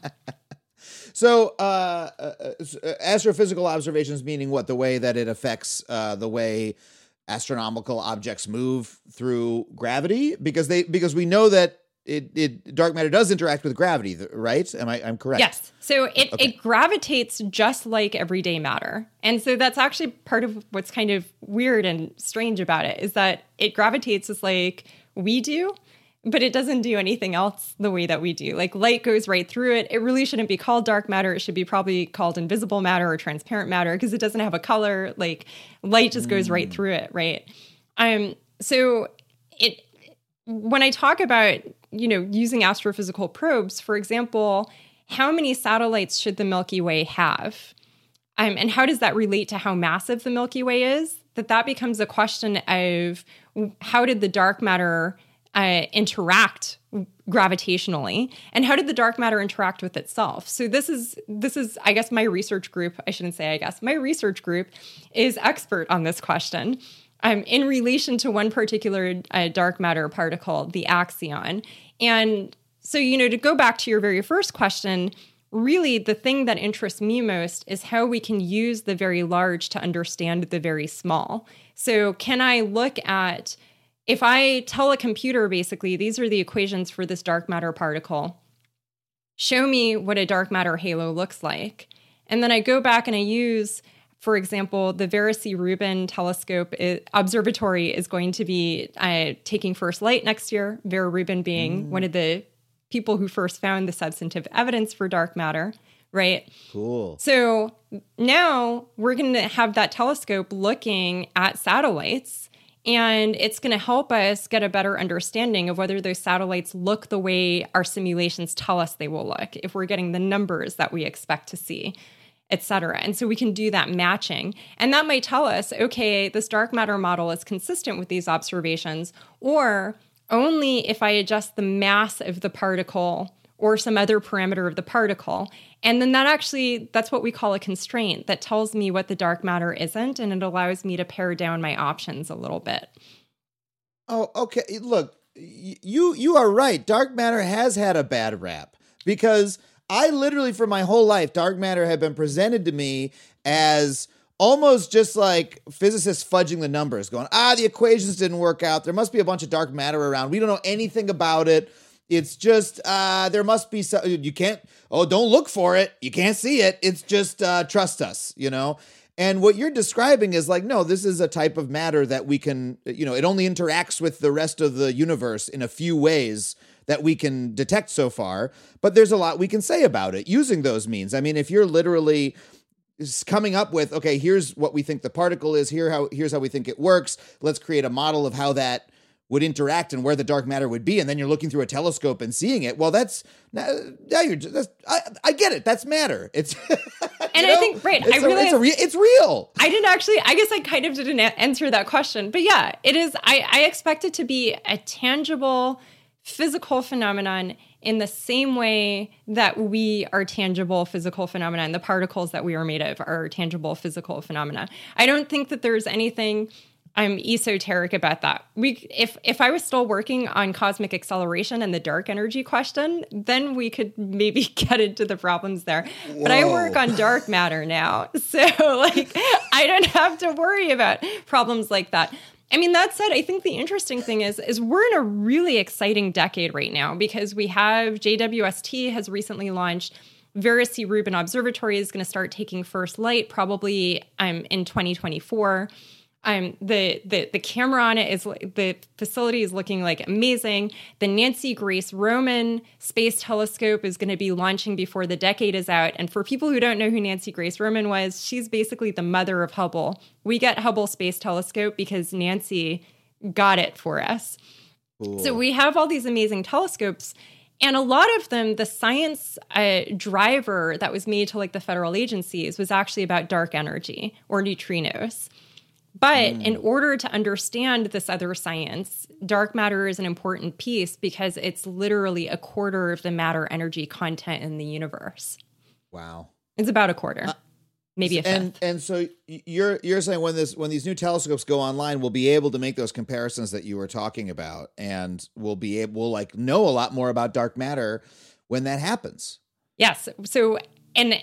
[SPEAKER 1] So uh, uh, astrophysical observations meaning what? The way that it affects uh, the way astronomical objects move through gravity? Because they because we know that it, it dark matter does interact with gravity, right? Am I I'm correct?
[SPEAKER 6] Yes. So it,
[SPEAKER 1] Okay.
[SPEAKER 6] it gravitates just like everyday matter. And so that's actually part of what's kind of weird and strange about it is that it gravitates just like we do, but it doesn't do anything else the way that we do. Like light goes right through it. It really shouldn't be called dark matter. It should be probably called invisible matter or transparent matter because it doesn't have a color. Like light just goes right through it, right? Um. So it when I talk about, you know, using astrophysical probes, for example, how many satellites should the Milky Way have? Um, and how does that relate to how massive the Milky Way is? That that becomes a question of how did the dark matter uh, interact gravitationally, and how did the dark matter interact with itself? So this is this is I guess my research group. I shouldn't say I guess my research group is expert on this question. Um, in relation to one particular uh, dark matter particle, the axion. And so, you know, to go back to your very first question, really the thing that interests me most is how we can use the very large to understand the very small. So can I look at, if I tell a computer, basically, these are the equations for this dark matter particle, show me what a dark matter halo looks like. And then I go back and I use, for example, the Vera C. Rubin telescope is, observatory is going to be uh, taking first light next year, Vera Rubin being mm. one of the people who first found the substantive evidence for dark matter, right?
[SPEAKER 1] Cool.
[SPEAKER 6] So now we're going to have that telescope looking at satellites, and it's going to help us get a better understanding of whether those satellites look the way our simulations tell us they will look, if we're getting the numbers that we expect to see, et cetera. And so we can do that matching. And that might tell us, okay, this dark matter model is consistent with these observations, or only if I adjust the mass of the particle or some other parameter of the particle. And then that actually, that's what we call a constraint that tells me what the dark matter isn't, and it allows me to pare down my options a little bit.
[SPEAKER 1] Oh, okay. Look, you you are right. Dark matter has had a bad rap because I literally, for my whole life, dark matter had been presented to me as almost just like physicists fudging the numbers, going, ah, the equations didn't work out. There must be a bunch of dark matter around. We don't know anything about it. It's just, uh, there must be some, you can't, oh, don't look for it. You can't see it. It's just, uh, trust us, you know? And what you're describing is like, no, this is a type of matter that we can, you know, it only interacts with the rest of the universe in a few ways that we can detect so far, but there's a lot we can say about it using those means. I mean, if you're literally coming up with, okay, here's what we think the particle is, here how here's how we think it works, let's create a model of how that would interact and where the dark matter would be, and then you're looking through a telescope and seeing it. Well, that's now, now you're just, I, I get it. That's matter. It's
[SPEAKER 6] and
[SPEAKER 1] know?
[SPEAKER 6] I think right.
[SPEAKER 1] It's
[SPEAKER 6] I
[SPEAKER 1] a,
[SPEAKER 6] really
[SPEAKER 1] it's, a re- it's real.
[SPEAKER 6] I didn't actually. I guess I kind of didn't answer that question, but yeah, it is. I, I expect it to be a tangible physical phenomenon in the same way that we are tangible physical phenomena, and the particles that we are made of are tangible physical phenomena. I don't think that there's anything I'm esoteric about that. We, if if I was still working on cosmic acceleration and the dark energy question, then we could maybe get into the problems there. Whoa. But I work on dark matter now, so like I don't have to worry about problems like that. I mean, that said, I think the interesting thing is, is we're in a really exciting decade right now because we have J W S T has recently launched. Vera C. Rubin Observatory is going to start taking first light probably um, in twenty twenty-four. Um, the, the the camera on it is, the facility is looking like amazing. The Nancy Grace Roman Space Telescope is going to be launching before the decade is out. And for people who don't know who Nancy Grace Roman was, she's basically the mother of Hubble. We get Hubble Space Telescope because Nancy got it for us. Cool. So we have all these amazing telescopes. And a lot of them, the science uh, driver that was made to like the federal agencies was actually about dark energy or neutrinos. But mm. in order to understand this other science, dark matter is an important piece because it's literally a quarter of the matter energy content in the universe.
[SPEAKER 1] Wow.
[SPEAKER 6] It's about a quarter, uh, maybe a fifth.
[SPEAKER 1] And and so you're you're saying when this when these new telescopes go online, we'll be able to make those comparisons that you were talking about, and we'll be able we'll like know a lot more about dark matter when that happens.
[SPEAKER 6] Yes. So and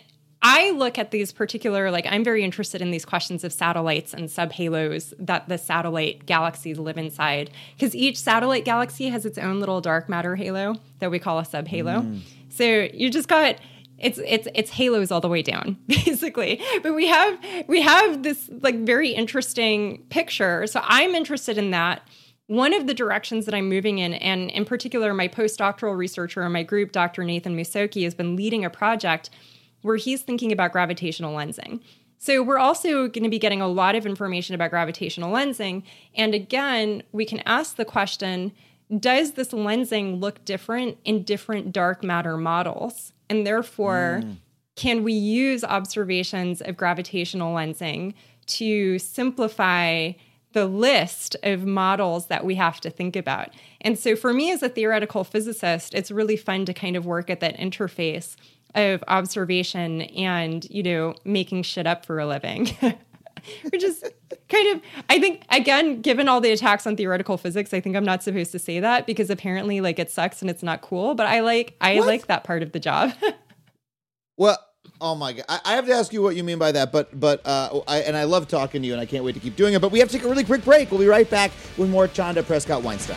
[SPEAKER 6] I look at these particular, like I'm very interested in these questions of satellites and subhalos that the satellite galaxies live inside, because each satellite galaxy has its own little dark matter halo that we call a subhalo. Mm. So you just got it's it's it's halos all the way down, basically. But we have we have this like very interesting picture. So I'm interested in that. One of the directions that I'm moving in, and in particular, my postdoctoral researcher in my group, Doctor Nathan Musoki, has been leading a project where he's thinking about gravitational lensing. So we're also going to be getting a lot of information about gravitational lensing. And again, we can ask the question, does this lensing look different in different dark matter models? And therefore, mm. can we use observations of gravitational lensing to simplify the list of models that we have to think about? And so for me as a theoretical physicist, it's really fun to kind of work at that interface of observation and, you know, making shit up for a living. Which is kind of, I think, again, given all the attacks on theoretical physics, I think I'm not supposed to say that because apparently like it sucks and it's not cool, but I like, I what? like that part of the job.
[SPEAKER 1] Well, oh my God. I, I have to ask you what you mean by that, but, but, uh, I, and I love talking to you and I can't wait to keep doing it, but we have to take a really quick break. We'll be right back with more Chanda Prescott-Weinstein.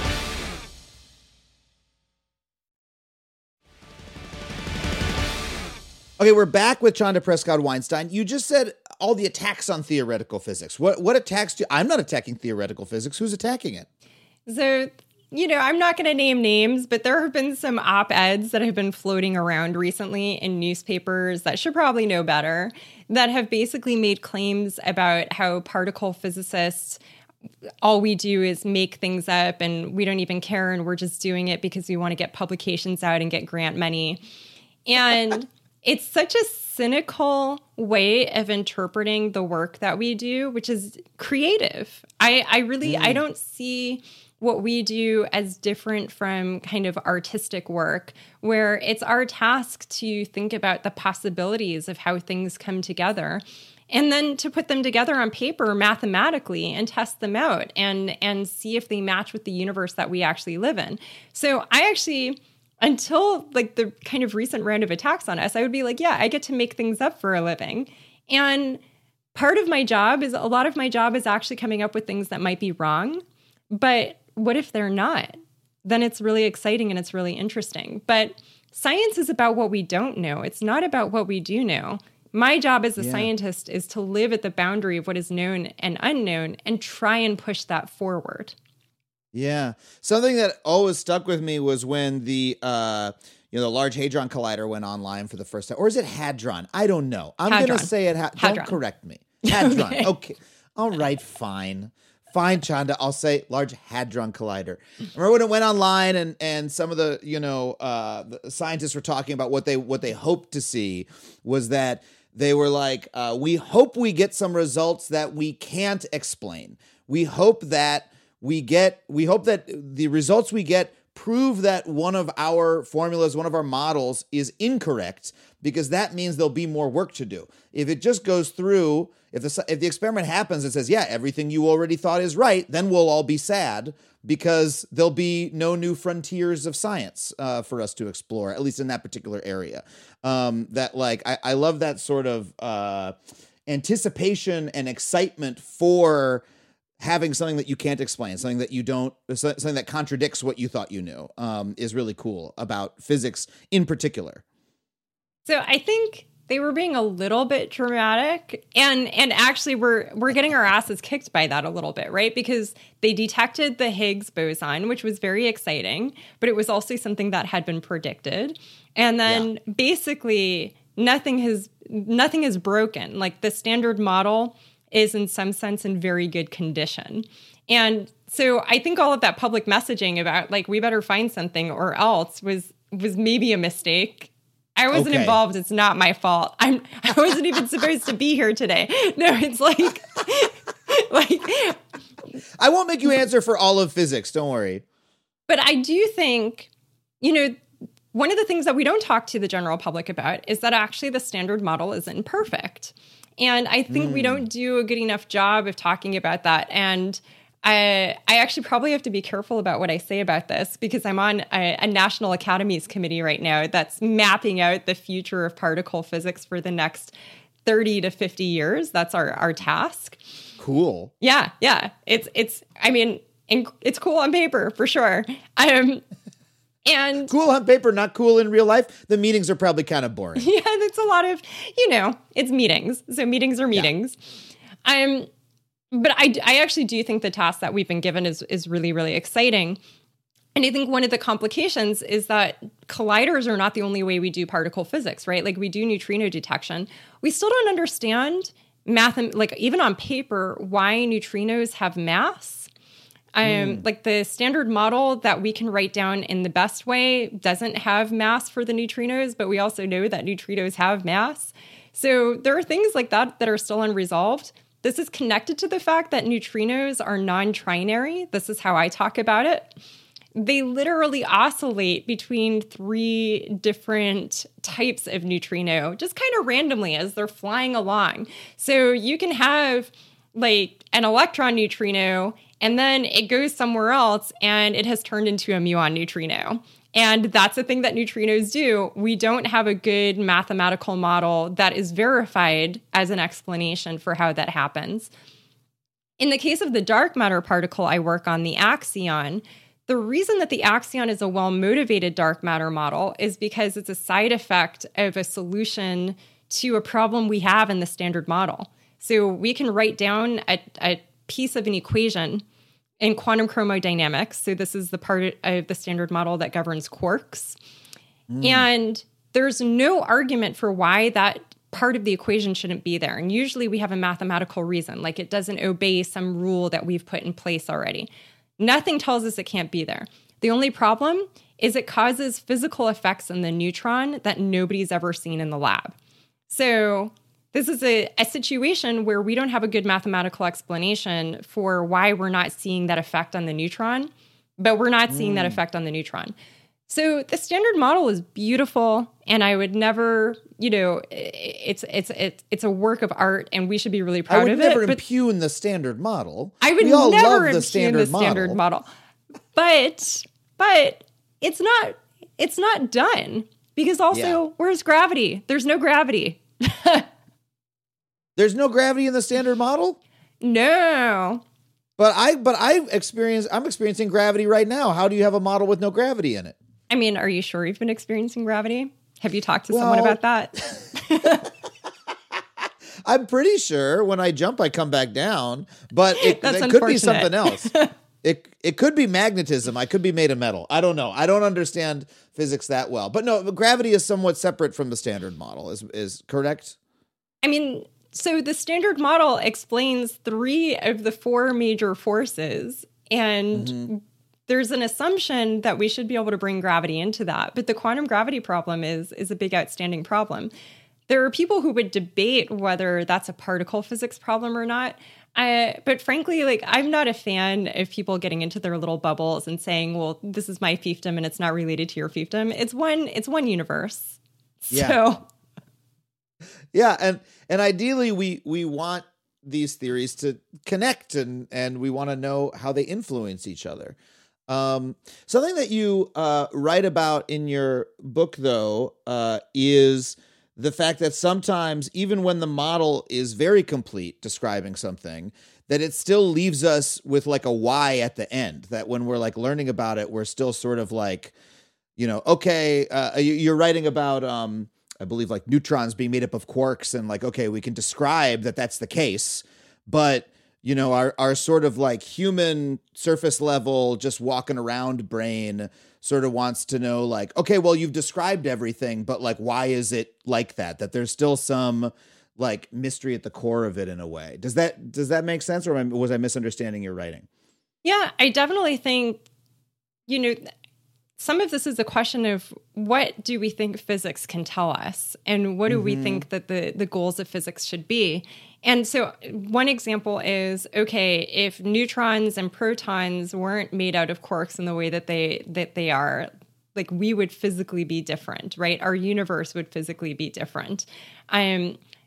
[SPEAKER 1] Okay, we're back with Chanda Prescott-Weinstein. You just said all the attacks on theoretical physics. What what attacks do you, I'm not attacking theoretical physics. Who's attacking it?
[SPEAKER 6] So, you know, I'm not going to name names, but there have been some op-eds that have been floating around recently in newspapers that should probably know better, that have basically made claims about how particle physicists, all we do is make things up and we don't even care and we're just doing it because we want to get publications out and get grant money. And it's such a cynical way of interpreting the work that we do, which is creative. I, I really, mm. I don't see what we do as different from kind of artistic work, where it's our task to think about the possibilities of how things come together and then to put them together on paper mathematically and test them out and, and see if they match with the universe that we actually live in. So I actually... Until like the kind of recent round of attacks on us, I would be like, yeah, I get to make things up for a living. And part of my job is, a lot of my job is actually coming up with things that might be wrong. But what if they're not? Then it's really exciting and it's really interesting. But science is about what we don't know. It's not about what we do know. My job as a yeah. scientist is to live at the boundary of what is known and unknown and try and push that forward.
[SPEAKER 1] Yeah. Something that always stuck with me was when the, uh, you know, the Large Hadron Collider went online for the first time. Or is it Hadron? I don't know. I'm going to say it. Ha- don't correct me. Hadron. Okay. okay. All right. Fine. Fine, Chanda. I'll say Large Hadron Collider. Remember when it went online and, and some of the, you know, uh, the scientists were talking about what they what they hoped to see was that they were like, uh, we hope we get some results that we can't explain. We hope that We get, we hope that the results we get prove that one of our formulas, one of our models is incorrect, because that means there'll be more work to do. If it just goes through, if the, if the experiment happens and says, yeah, everything you already thought is right, then we'll all be sad because there'll be no new frontiers of science uh, for us to explore, at least in that particular area. Um, that like, I, I love that sort of uh, anticipation and excitement for having something that you can't explain, something that you don't, something that contradicts what you thought you knew, um, is really cool about physics in particular.
[SPEAKER 6] So I think they were being a little bit dramatic, and and actually we're we're getting our asses kicked by that a little bit, right? Because they detected the Higgs boson, which was very exciting, but it was also something that had been predicted. And then yeah. basically nothing has nothing is broken. Like the standard model is in some sense in very good condition. And so I think all of that public messaging about like, we better find something or else was was maybe a mistake. I wasn't okay. involved. It's not my fault. I'm I wasn't even supposed to be here today. No, it's like like
[SPEAKER 1] I won't make you answer for all of physics, don't worry.
[SPEAKER 6] But I do think, you know, one of the things that we don't talk to the general public about is that actually the standard model isn't perfect. And I think mm. we don't do a good enough job of talking about that. And I, I actually probably have to be careful about what I say about this because I'm on a, a National Academies committee right now that's mapping out the future of particle physics for the next thirty to fifty years. That's our, our task.
[SPEAKER 1] Cool.
[SPEAKER 6] Yeah, yeah. It's, it's I mean, it's cool on paper for sure. Um, and
[SPEAKER 1] Cool on paper, not cool in real life. The meetings are probably kind of boring.
[SPEAKER 6] yeah, it's a lot of, you know, it's meetings. So meetings are meetings. Yeah. Um, But I, I actually do think the task that we've been given is, is really, really exciting. And I think one of the complications is that colliders are not the only way we do particle physics, right? Like we do neutrino detection. We still don't understand math, like even on paper, why neutrinos have mass. Um, mm. Like the standard model that we can write down in the best way doesn't have mass for the neutrinos, but we also know that neutrinos have mass. So there are things like that that are still unresolved. This is connected to the fact that neutrinos are non-trinary. This is how I talk about it. They literally oscillate between three different types of neutrino, just kind of randomly as they're flying along. So you can have like an electron neutrino, and then it goes somewhere else, and it has turned into a muon neutrino. And that's the thing that neutrinos do. We don't have a good mathematical model that is verified as an explanation for how that happens. In the case of the dark matter particle I work on, the axion, the reason that the axion is a well-motivated dark matter model is because it's a side effect of a solution to a problem we have in the standard model. So we can write down a, a piece of an equation in quantum chromodynamics. So this is the part of the standard model that governs quarks. Mm. And there's no argument for why that part of the equation shouldn't be there. And usually we have a mathematical reason, like it doesn't obey some rule that we've put in place already. Nothing tells us it can't be there. The only problem is it causes physical effects in the neutron that nobody's ever seen in the lab. So this is a, a situation where we don't have a good mathematical explanation for why we're not seeing that effect on the neutron, but we're not seeing mm. that effect on the neutron. So the standard model is beautiful, and I would never, you know, it's it's it's it's a work of art, and we should be really proud
[SPEAKER 1] of it. I would never
[SPEAKER 6] it,
[SPEAKER 1] impugn the standard model.
[SPEAKER 6] I would
[SPEAKER 1] we all
[SPEAKER 6] never
[SPEAKER 1] love the
[SPEAKER 6] impugn
[SPEAKER 1] standard
[SPEAKER 6] the
[SPEAKER 1] model.
[SPEAKER 6] standard model, but but it's not it's not done because also
[SPEAKER 1] Yeah.
[SPEAKER 6] where's gravity? There's no gravity.
[SPEAKER 1] There's no gravity in the standard model?
[SPEAKER 6] No.
[SPEAKER 1] But I but I experience I'm experiencing gravity right now. How do you have a model with no gravity in it?
[SPEAKER 6] I mean, are you sure you've been experiencing gravity? Have you talked to
[SPEAKER 1] Well,
[SPEAKER 6] someone about that?
[SPEAKER 1] I'm pretty sure when I jump I come back down, but it,
[SPEAKER 6] That's
[SPEAKER 1] it could be
[SPEAKER 6] unfortunate.
[SPEAKER 1] something else. It it could be magnetism. I could be made of metal. I don't know. I don't understand physics that well. But no, gravity is somewhat separate from the standard model. Is is correct?
[SPEAKER 6] I mean, so the standard model explains three of the four major forces, and mm-hmm. there's an assumption that we should be able to bring gravity into that. But the quantum gravity problem is is a big outstanding problem. There are people who would debate whether that's a particle physics problem or not. Uh, but frankly, like I'm not a fan of people getting into their little bubbles and saying, well, this is my fiefdom and it's not related to your fiefdom. It's one, it's one universe.
[SPEAKER 1] Yeah.
[SPEAKER 6] So
[SPEAKER 1] Yeah, and and ideally we we want these theories to connect and and we want to know how they influence each other. Um, something that you uh, write about in your book, though, uh, is the fact that sometimes, even when the model is very complete describing something, that it still leaves us with like a why at the end. That when we're like learning about it, we're still sort of like, you know, okay, uh, you're writing about, um, I believe, like neutrons being made up of quarks, and like, okay, we can describe that that's the case, but you know, our our sort of like human surface level, just walking around brain sort of wants to know like, okay, well, you've described everything, but like, why is it like that? That there's still some like mystery at the core of it in a way. Does that, does that make sense? Or am I, was I misunderstanding your writing?
[SPEAKER 6] yeah, I definitely think, you know, some of this is a question of what do we think physics can tell us, and what do mm-hmm. we think that the, the goals of physics should be? And so one example is, okay, if neutrons and protons weren't made out of quarks in the way that they that they are, like we would physically be different, right? Our universe would physically be different. Um,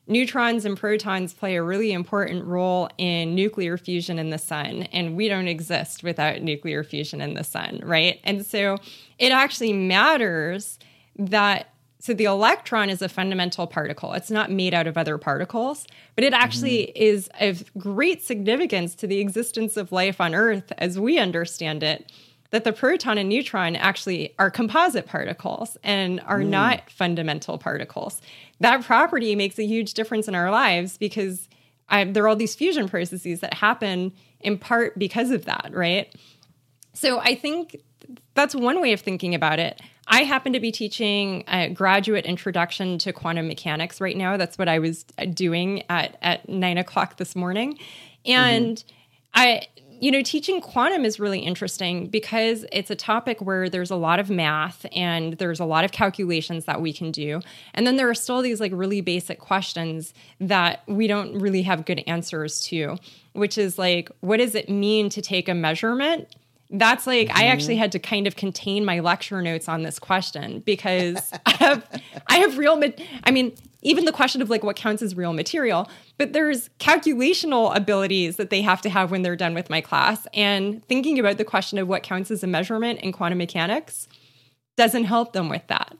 [SPEAKER 6] neutrons and protons play a really important role in nuclear fusion in the sun, and we don't exist without nuclear fusion in the sun, right? And so it actually matters that, so the electron is a fundamental particle. It's not made out of other particles, but it actually mm-hmm. is of great significance to the existence of life on Earth as we understand it, that the proton and neutron actually are composite particles and are mm. not fundamental particles. That property makes a huge difference in our lives because I, there are all these fusion processes that happen in part because of that, right? So I think that's one way of thinking about it. I happen to be teaching a graduate introduction to quantum mechanics right now. That's what I was doing at, at nine o'clock this morning. And mm-hmm. I... You know, teaching quantum is really interesting because it's a topic where there's a lot of math and there's a lot of calculations that we can do. And then there are still these like really basic questions that we don't really have good answers to, which is like, what does it mean to take a measurement? That's like, mm-hmm. I actually had to kind of contain my lecture notes on this question because I have, I have real, ma- I mean, even the question of like what counts as real material, but there's calculational abilities that they have to have when they're done with my class. And thinking about the question of what counts as a measurement in quantum mechanics doesn't help them with that.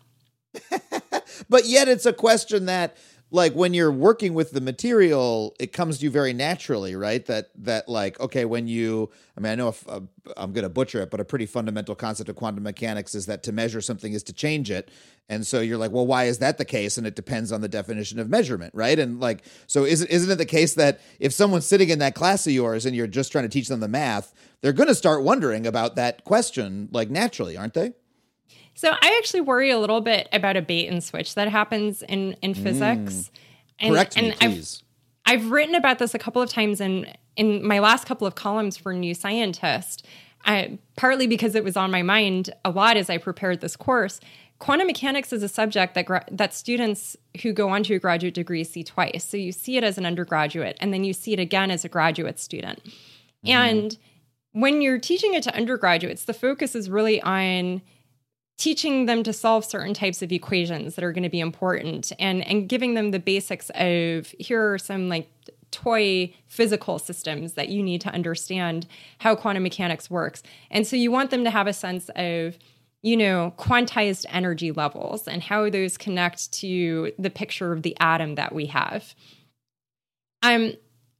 [SPEAKER 1] But yet it's a question that, like, when you're working with the material, it comes to you very naturally, right? That, that like, okay, when you, I mean, I know if uh, I'm going to butcher it, but a pretty fundamental concept of quantum mechanics is that to measure something is to change it. And so you're like, well, why is that the case? And it depends on the definition of measurement, right? And like, so isn't, isn't it the case that if someone's sitting in that class of yours and you're just trying to teach them the math, they're going to start wondering about that question, like naturally, aren't they?
[SPEAKER 6] So I actually worry a little bit about a bait and switch that happens in, in physics.
[SPEAKER 1] Mm.
[SPEAKER 6] And,
[SPEAKER 1] Correct me,
[SPEAKER 6] and
[SPEAKER 1] please.
[SPEAKER 6] I've, I've written about this a couple of times in, in my last couple of columns for New Scientist, I, partly because it was on my mind a lot as I prepared this course. Quantum mechanics is a subject that gra- that students who go on to a graduate degree see twice. So you see it as an undergraduate, and then you see it again as a graduate student. Mm. And when you're teaching it to undergraduates, the focus is really on teaching them to solve certain types of equations that are going to be important and, and giving them the basics of, here are some like toy physical systems that you need to understand how quantum mechanics works. And so you want them to have a sense of, you know, quantized energy levels and how those connect to the picture of the atom that we have. Um,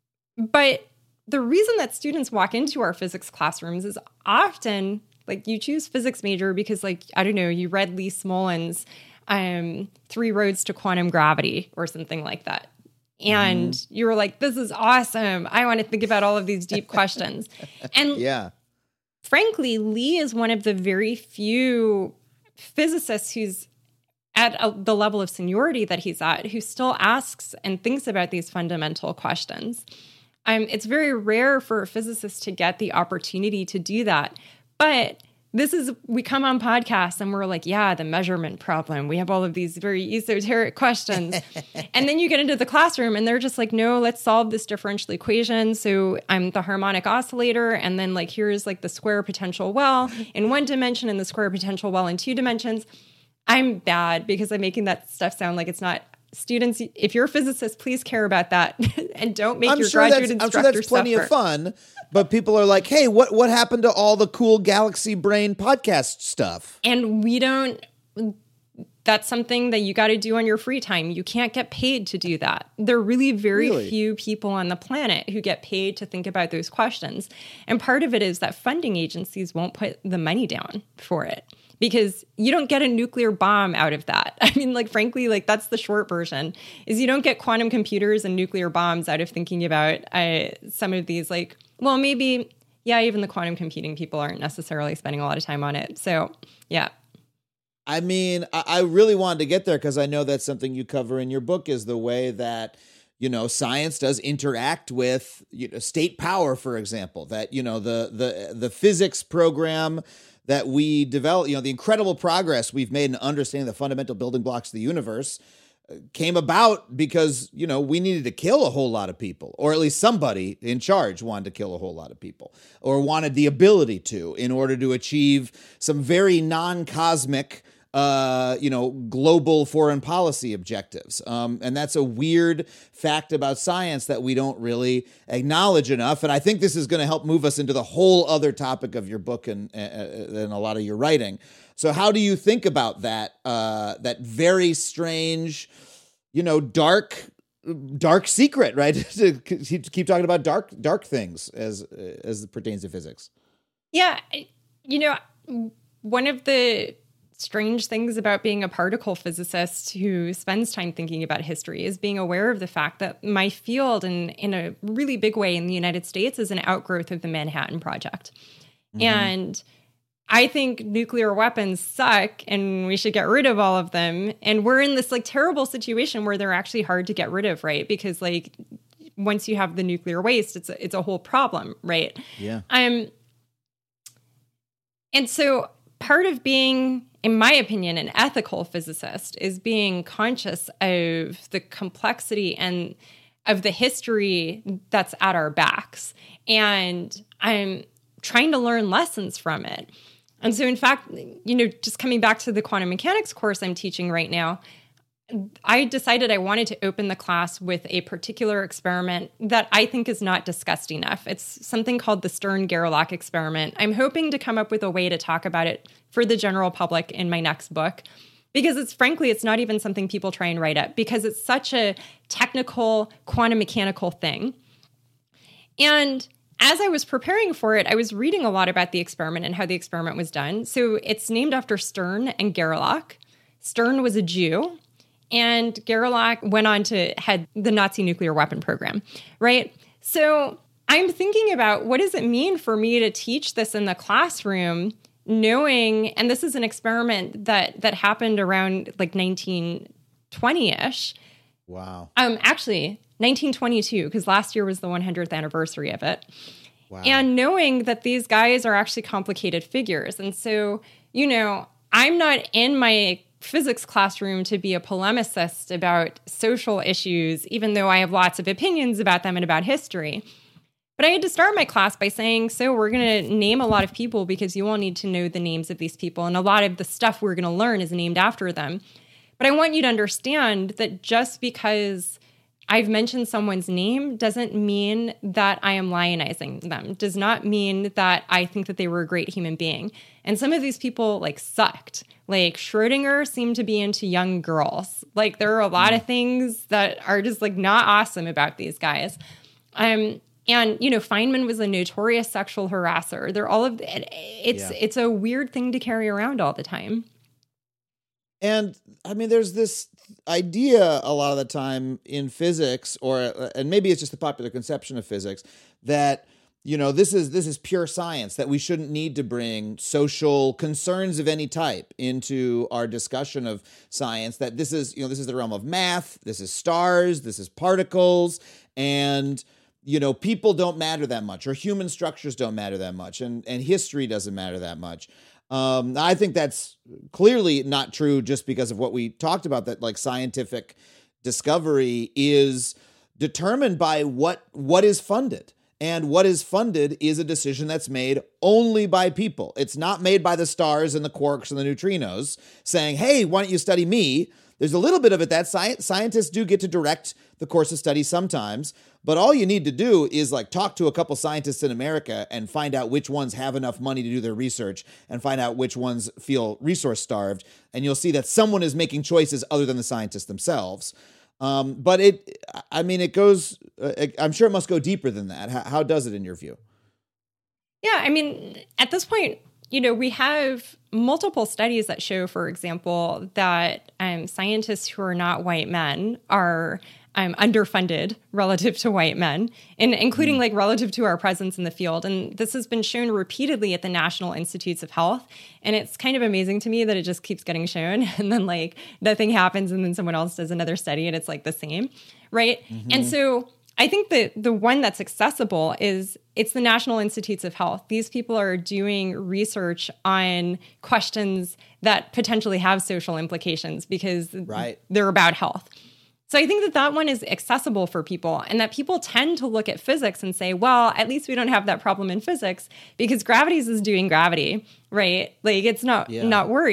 [SPEAKER 6] but the reason that students walk into our physics classrooms is often like you choose physics major because, like, I don't know, you read Lee Smolin's um, Three Roads to Quantum Gravity or something like that. And mm-hmm. you were like, this is awesome. I want to think about all of these deep questions. And
[SPEAKER 1] yeah,
[SPEAKER 6] frankly, Lee is one of the very few physicists who's at a, the level of seniority that he's at, who still asks and thinks about these fundamental questions. Um, it's very rare for a physicist to get the opportunity to do that. But this is, we come on podcasts and we're like, yeah, the measurement problem. We have all of these very esoteric questions. And then you get into the classroom and they're just like, no, let's solve this differential equation. So I'm the harmonic oscillator. And then like, here's like the square potential well in one dimension and the square potential well in two dimensions. I'm bad because I'm making that stuff sound like it's not. Students, if you're a physicist, please care about that and don't make
[SPEAKER 1] I'm
[SPEAKER 6] your
[SPEAKER 1] sure
[SPEAKER 6] graduate
[SPEAKER 1] that's,
[SPEAKER 6] instructor
[SPEAKER 1] I'm sure that's plenty
[SPEAKER 6] suffer.
[SPEAKER 1] of fun, but people are like, hey, what, what happened to all the cool Galaxy Brain podcast stuff?
[SPEAKER 6] And we don't, that's something that you got to do on your free time. You can't get paid to do that. There are really very
[SPEAKER 1] really?
[SPEAKER 6] few people on the planet who get paid to think about those questions. And part of it is that funding agencies won't put the money down for it. Because you don't get a nuclear bomb out of that. I mean, like, frankly, like, that's the short version, is you don't get quantum computers and nuclear bombs out of thinking about uh, some of these, like, well, maybe, yeah, even the quantum computing people aren't necessarily spending a lot of time on it. So, yeah.
[SPEAKER 1] I mean, I, I really wanted to get there because I know that's something you cover in your book is the way that, you know, science does interact with, you know, state power, for example, that, you know, the the the physics program that we develop, you know, the incredible progress we've made in understanding the fundamental building blocks of the universe came about because, you know, we needed to kill a whole lot of people, or at least somebody in charge wanted to kill a whole lot of people, or wanted the ability to, in order to achieve some very non-cosmic uh, you know, global foreign policy objectives. Um, and that's a weird fact about science that we don't really acknowledge enough. And I think this is going to help move us into the whole other topic of your book and, uh, and a lot of your writing. So how do you think about that, uh, that very strange, you know, dark, dark secret, right? To keep talking about dark, dark things as, as it pertains to physics.
[SPEAKER 6] Yeah. You know, one of the strange things about being a particle physicist who spends time thinking about history is being aware of the fact that my field, in, in a really big way in the United States, is an outgrowth of the Manhattan Project. Mm-hmm. And I think nuclear weapons suck and we should get rid of all of them. And we're in this like terrible situation where they're actually hard to get rid of, right? Because like once you have the nuclear waste, it's a, it's a whole problem, right?
[SPEAKER 1] Yeah.
[SPEAKER 6] Um. And so part of being, in my opinion, an ethical physicist is being conscious of the complexity and of the history that's at our backs. And I'm trying to learn lessons from it. And so, in fact, you know, just coming back to the quantum mechanics course I'm teaching right now, I decided I wanted to open the class with a particular experiment that I think is not discussed enough. It's something called the Stern-Gerlach experiment. I'm hoping to come up with a way to talk about it for the general public in my next book, because it's frankly, it's not even something people try and write up because it's such a technical, quantum mechanical thing. And as I was preparing for it, I was reading a lot about the experiment and how the experiment was done. So it's named after Stern and Gerlach. Stern was a Jew, and Gerlach went on to head the Nazi nuclear weapon program, right? So I'm thinking about what does it mean for me to teach this in the classroom, knowing, and this is an experiment that that happened around like nineteen twenty-ish.
[SPEAKER 1] Wow.
[SPEAKER 6] Um, actually, nineteen twenty-two, because last year was the one hundredth anniversary of it.
[SPEAKER 1] Wow.
[SPEAKER 6] And knowing that these guys are actually complicated figures. And so, you know, I'm not in my physics classroom to be a polemicist about social issues, even though I have lots of opinions about them and about history. But I had to start my class by saying, so we're going to name a lot of people because you all need to know the names of these people. And a lot of the stuff we're going to learn is named after them. But I want you to understand that just because I've mentioned someone's name doesn't mean that I am lionizing them, does not mean that I think that they were a great human being. And some of these people like sucked. Like Schrodinger seemed to be into young girls. Like there are a lot of things that are just like not awesome about these guys. Um, and you know, Feynman was a notorious sexual harasser. They're all of it's
[SPEAKER 1] yeah.
[SPEAKER 6] it's a weird thing to carry around all the time.
[SPEAKER 1] And I mean, there's this idea a lot of the time in physics, or and maybe it's just the popular conception of physics, that you know this is this is pure science, that we shouldn't need to bring social concerns of any type into our discussion of science. That this is you know this is the realm of math, this is stars, this is particles, and you know people don't matter that much, or human structures don't matter that much, and and history doesn't matter that much. Um, I think that's clearly not true just because of what we talked about, that like scientific discovery is determined by what what is funded. And what is funded is a decision that's made only by people. It's not made by the stars and the quarks and the neutrinos saying, hey, why don't you study me? There's a little bit of it that sci- scientists do get to direct the course of study sometimes, but all you need to do is like talk to a couple scientists in America and find out which ones have enough money to do their research and find out which ones feel resource starved. And you'll see that someone is making choices other than the scientists themselves. Um, but it, I mean, it goes, uh, I'm sure it must go deeper than that. How, how does it in your view?
[SPEAKER 6] Yeah, I mean, at this point, you know, we have multiple studies that show, for example, that um, scientists who are not white men are um, underfunded relative to white men, and including mm. like relative to our presence in the field. And this has been shown repeatedly at the National Institutes of Health. And it's kind of amazing to me that it just keeps getting shown, and then like nothing happens, and then someone else does another study and it's like the same, right? Mm-hmm. And so I think that the one that's accessible is it's the National Institutes of Health. These people are doing research on questions that potentially have social implications because
[SPEAKER 1] right.
[SPEAKER 6] they're about health. So I think that that one is accessible for people, and that people tend to look at physics and say, well, at least we don't have that problem in physics because gravities is doing gravity, right? Like it's not,
[SPEAKER 1] yeah.
[SPEAKER 6] not worried.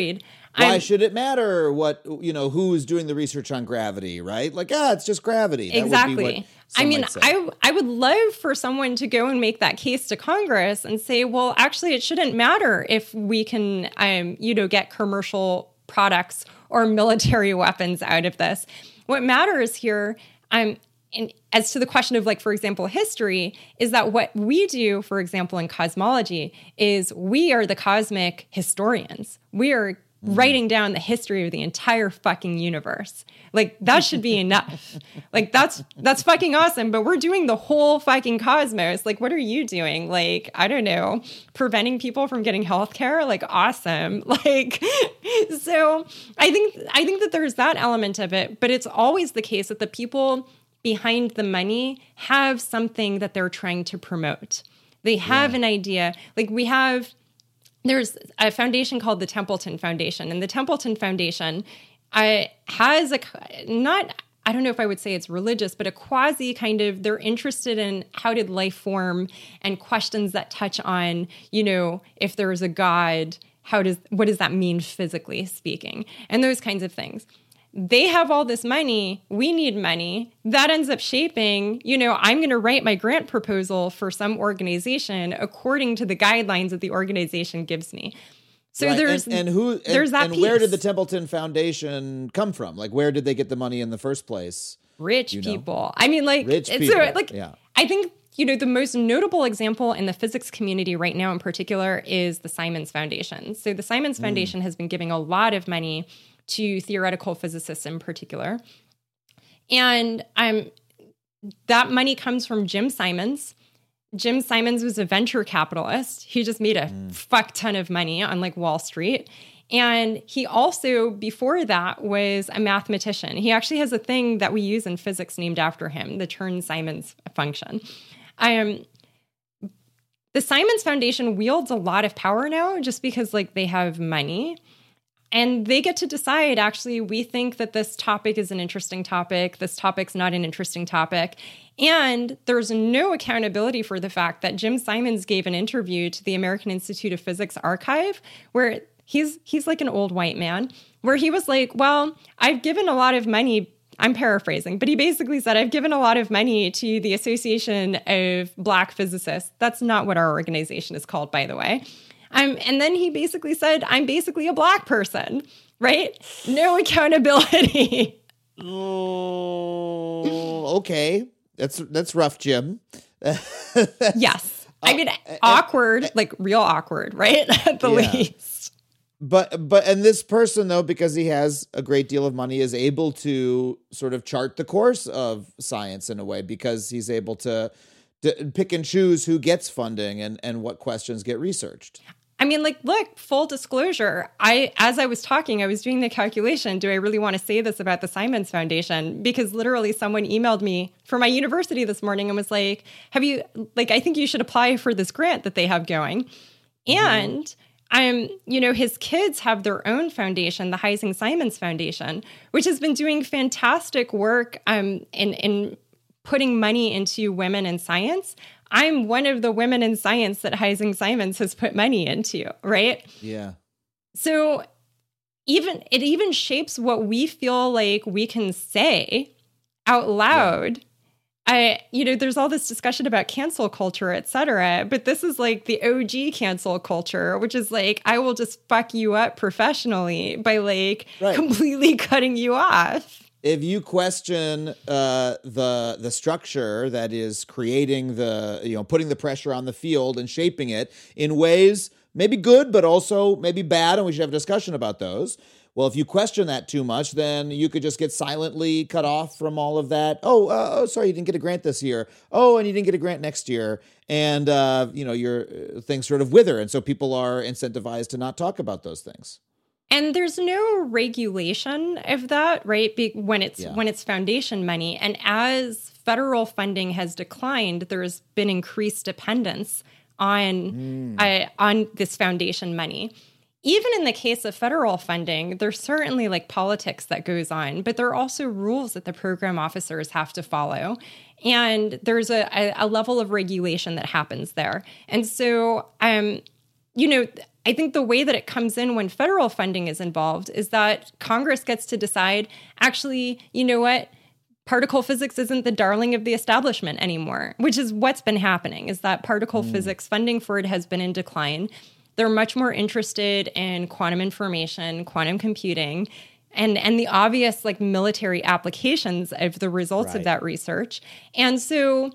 [SPEAKER 1] Why
[SPEAKER 6] I'm-
[SPEAKER 1] should it matter what, you know, who's doing the research on gravity, right? Like, ah, it's just gravity. That
[SPEAKER 6] Exactly.
[SPEAKER 1] would be what some
[SPEAKER 6] I mean,
[SPEAKER 1] might say.
[SPEAKER 6] I I would love for someone to go and make that case to Congress and say, well, actually, it shouldn't matter if we can, um, you know, get commercial products or military weapons out of this. What matters here, um, and as to the question of, like, for example, history, is that what we do, for example, in cosmology, is we are the cosmic historians. We are writing down the history of the entire fucking universe. Like, that should be enough. Like, that's that's fucking awesome, but we're doing the whole fucking cosmos. Like, what are you doing? Like, I don't know, preventing people from getting healthcare? Like, awesome. Like, so I think I think that there's that element of it, but it's always the case that the people behind the money have something that they're trying to promote. They have yeah. an idea. Like, we have There's a foundation called the Templeton Foundation, and the Templeton Foundation uh, has a not, I don't know if I would say it's religious, but a quasi kind of, they're interested in how did life form and questions that touch on, you know, if there is a God, how does, what does that mean physically speaking, and those kinds of things. They have all this money. We need money. That ends up shaping, you know, I'm going to write my grant proposal for some organization according to the guidelines that the organization gives me. So
[SPEAKER 1] right.
[SPEAKER 6] there's
[SPEAKER 1] and, and who and,
[SPEAKER 6] there's that
[SPEAKER 1] and
[SPEAKER 6] piece.
[SPEAKER 1] Where did the Templeton Foundation come from? Like, where did they get the money in the first place?
[SPEAKER 6] Rich
[SPEAKER 1] you know?
[SPEAKER 6] people. I mean, like,
[SPEAKER 1] Rich
[SPEAKER 6] it's
[SPEAKER 1] people.
[SPEAKER 6] A, like
[SPEAKER 1] yeah.
[SPEAKER 6] I think, you know, the most notable example in the physics community right now in particular is the Simons Foundation. So the Simons mm. Foundation has been giving a lot of money to theoretical physicists in particular. And um, that money comes from Jim Simons. Jim Simons was a venture capitalist. He just made a mm. fuck ton of money on, like, Wall Street. And he also, before that, was a mathematician. He actually has a thing that we use in physics named after him, the Chern-Simons function. Um, the Simons Foundation wields a lot of power now just because, like, they have money. And they get to decide, actually, we think that this topic is an interesting topic. This topic's not an interesting topic. And there's no accountability for the fact that Jim Simons gave an interview to the American Institute of Physics archive where he's he's like an old white man, where he was like, well, I've given a lot of money. I'm paraphrasing, but he basically said, I've given a lot of money to the Association of Black Physicists. That's not what our organization is called, by the way. Um, and then he basically said, I'm basically a Black person, right? No accountability.
[SPEAKER 1] Oh, okay. That's that's rough, Jim.
[SPEAKER 6] Yes. I mean, uh, awkward, and, like real awkward, right? At the yeah. least.
[SPEAKER 1] But, but, and this person, though, because he has a great deal of money, is able to sort of chart the course of science in a way, because he's able to, to pick and choose who gets funding and, and what questions get researched.
[SPEAKER 6] I mean, like, look, full disclosure, I, as I was talking, I was doing the calculation. Do I really want to say this about the Simons Foundation? Because literally someone emailed me from my university this morning and was like, have you, like, I think you should apply for this grant that they have going. Mm-hmm. And I'm, you know, his kids have their own foundation, the Heising Simons Foundation, which has been doing fantastic work um, in, in putting money into women in science. I'm one of the women in science that Heising Simons has put money into, right?
[SPEAKER 1] Yeah.
[SPEAKER 6] So even it even shapes what we feel like we can say out loud. Yeah. I, you know, there's all this discussion about cancel culture, et cetera, but this is like the O G cancel culture, which is like, I will just fuck you up professionally by like right. completely cutting you off.
[SPEAKER 1] If you question uh, the the structure that is creating the, you know, putting the pressure on the field and shaping it in ways maybe good, but also maybe bad, and we should have a discussion about those. Well, if you question that too much, then you could just get silently cut off from all of that. Oh, uh, oh, sorry, you didn't get a grant this year. Oh, and you didn't get a grant next year. And, uh, you know, your uh, things sort of wither. And so people are incentivized to not talk about those things.
[SPEAKER 6] And there's no regulation of that, right? Be- when it's
[SPEAKER 1] yeah.
[SPEAKER 6] when it's foundation money. And as federal funding has declined, there's been increased dependence on mm. uh, on this foundation money. Even in the case of federal funding, there's certainly like politics that goes on, but there are also rules that the program officers have to follow. And there's a, a, a level of regulation that happens there. And so, um, you know, I think the way that it comes in when federal funding is involved is that Congress gets to decide, actually, you know what? Particle physics isn't the darling of the establishment anymore, which is what's been happening, is that particle mm. physics funding for it has been in decline. They're much more interested in quantum information, quantum computing, and, and the obvious like military applications of the results right. of that research. And so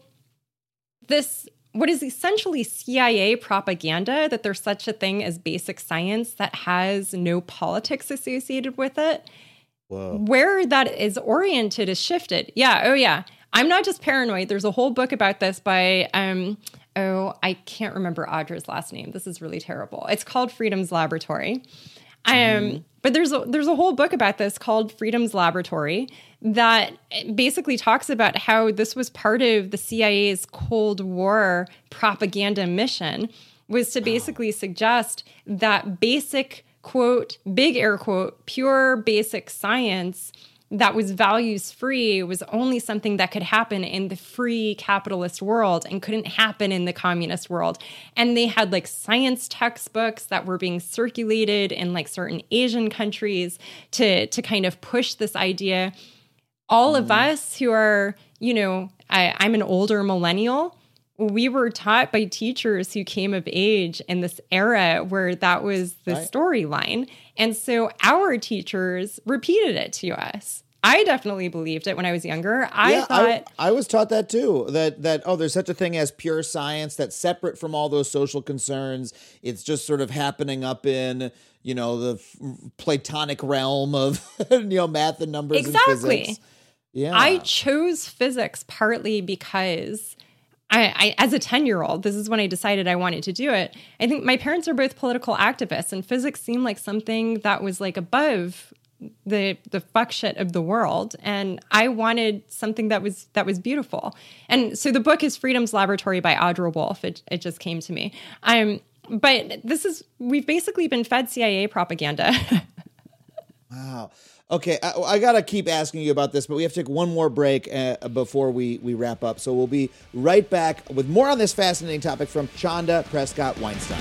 [SPEAKER 6] this, what is essentially C I A propaganda, that there's such a thing as basic science that has no politics associated with it, Whoa. Where that is oriented is shifted. Yeah. Oh, yeah. I'm not just paranoid. There's a whole book about this by, um, oh, I can't remember Audra's last name. This is really terrible. It's called Freedom's Laboratory. Um, mm. But there's a, there's a whole book about this called Freedom's Laboratory that basically talks about how this was part of the C I A's Cold War propaganda mission, was to basically oh. suggest that basic, quote, big air quote, pure basic science that was values free was only something that could happen in the free capitalist world and couldn't happen in the communist world. And they had like science textbooks that were being circulated in like certain Asian countries to, to kind of push this idea. All mm. of us who are, you know, I, I'm an older millennial. We were taught by teachers who came of age in this era where that was the right. storyline. And so our teachers repeated it to us. I definitely believed it when I was younger. I
[SPEAKER 1] yeah,
[SPEAKER 6] thought
[SPEAKER 1] I, I was taught that too, that, that, oh, there's such a thing as pure science that's separate from all those social concerns. It's just sort of happening up in, you know, the Platonic realm of, you know, math and numbers
[SPEAKER 6] exactly.
[SPEAKER 1] and physics. Yeah.
[SPEAKER 6] I chose physics partly because I, I, as a ten-year-old, this is when I decided I wanted to do it. I think my parents are both political activists, and physics seemed like something that was like above the the fuck shit of the world, and I wanted something that was that was beautiful. And so the book is Freedom's Laboratory by Audra Wolfe. It it just came to me. Um, but this is we've basically been fed C I A propaganda.
[SPEAKER 1] Wow. Okay, I, I got to keep asking you about this, but we have to take one more break uh, before we, we wrap up. So we'll be right back with more on this fascinating topic from Chanda Prescott-Weinstein.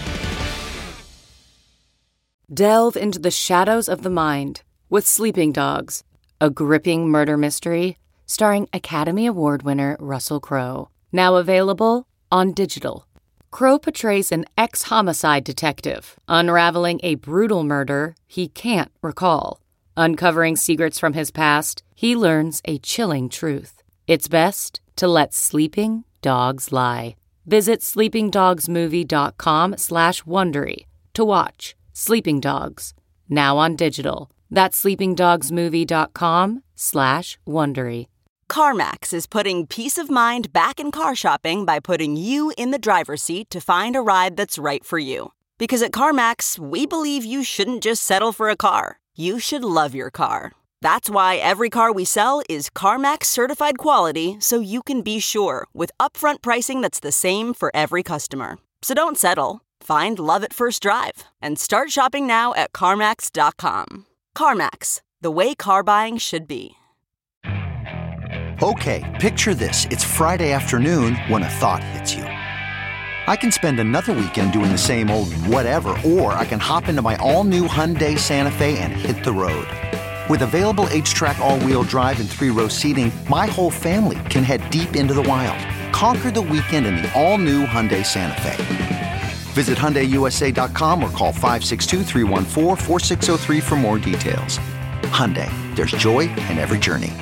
[SPEAKER 7] Delve into the shadows of the mind with Sleeping Dogs, a gripping murder mystery starring Academy Award winner Russell Crowe. Now available on digital. Crowe portrays an ex-homicide detective unraveling a brutal murder he can't recall. Uncovering secrets from his past, he learns a chilling truth. It's best to let sleeping dogs lie. Visit sleepingdogsmovie.com slash Wondery to watch Sleeping Dogs, now on digital. That's sleepingdogsmovie.com slash Wondery.
[SPEAKER 8] CarMax is putting peace of mind back in car shopping by putting you in the driver's seat to find a ride that's right for you. Because at CarMax, we believe you shouldn't just settle for a car. You should love your car. That's why every car we sell is CarMax certified quality, so you can be sure with upfront pricing that's the same for every customer. So don't settle. Find love at first drive and start shopping now at CarMax dot com. CarMax, the way car buying should be.
[SPEAKER 9] Okay, picture this. It's Friday afternoon when a thought hits you. I can spend another weekend doing the same old whatever, or I can hop into my all-new Hyundai Santa Fe and hit the road. With available H-Track all-wheel drive and three-row seating, my whole family can head deep into the wild. Conquer the weekend in the all-new Hyundai Santa Fe. Visit Hyundai U S A dot com or call five six two, three one four, four six zero three for more details. Hyundai, there's joy in every journey.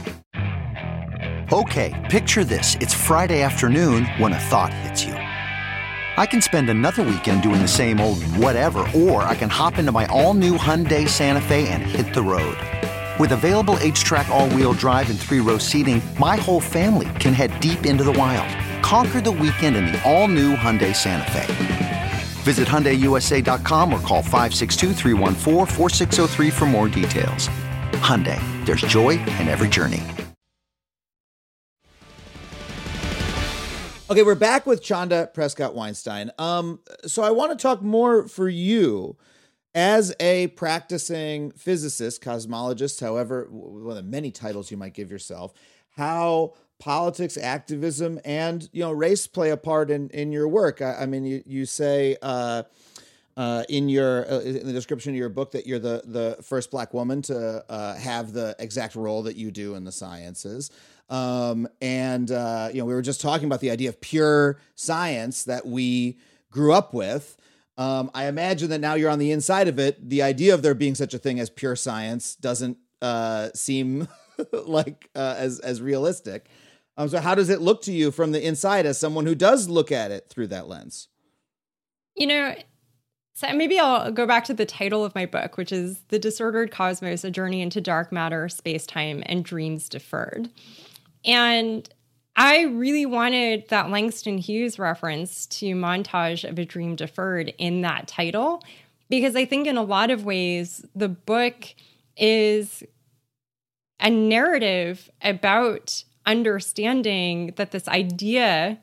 [SPEAKER 9] Okay, picture this. It's Friday afternoon when a thought hits you. I can spend another weekend doing the same old whatever, or I can hop into my all-new Hyundai Santa Fe and hit the road. With available H-Track all-wheel drive and three-row seating, my whole family can head deep into the wild. Conquer the weekend in the all-new Hyundai Santa Fe. Visit Hyundai U S A dot com or call five six two, three one four, four six zero three for more details. Hyundai, there's joy in every journey.
[SPEAKER 1] Okay, we're back with Chanda Prescott-Weinstein. Um, so I want to talk more for you as a practicing physicist, cosmologist, however, one of the many titles you might give yourself, how politics, activism, and, you know, race play a part in, in your work. I, I mean, you, you say, uh, uh, in your uh, in the description of your book that you're the the first Black woman to uh, have the exact role that you do in the sciences. Um, and uh, you know, we were just talking about the idea of pure science that we grew up with. Um, I imagine that now you're on the inside of it. The idea of there being such a thing as pure science doesn't uh, seem like uh, as as realistic. Um, so how does it look to you from the inside as someone who does look at it through that lens?
[SPEAKER 6] You know, so maybe I'll go back to the title of my book, which is The Disordered Cosmos, A Journey into Dark Matter, Space-Time, and Dreams Deferred. And I really wanted that Langston Hughes reference to Montage of a Dream Deferred in that title, because I think in a lot of ways, the book is a narrative about understanding that this idea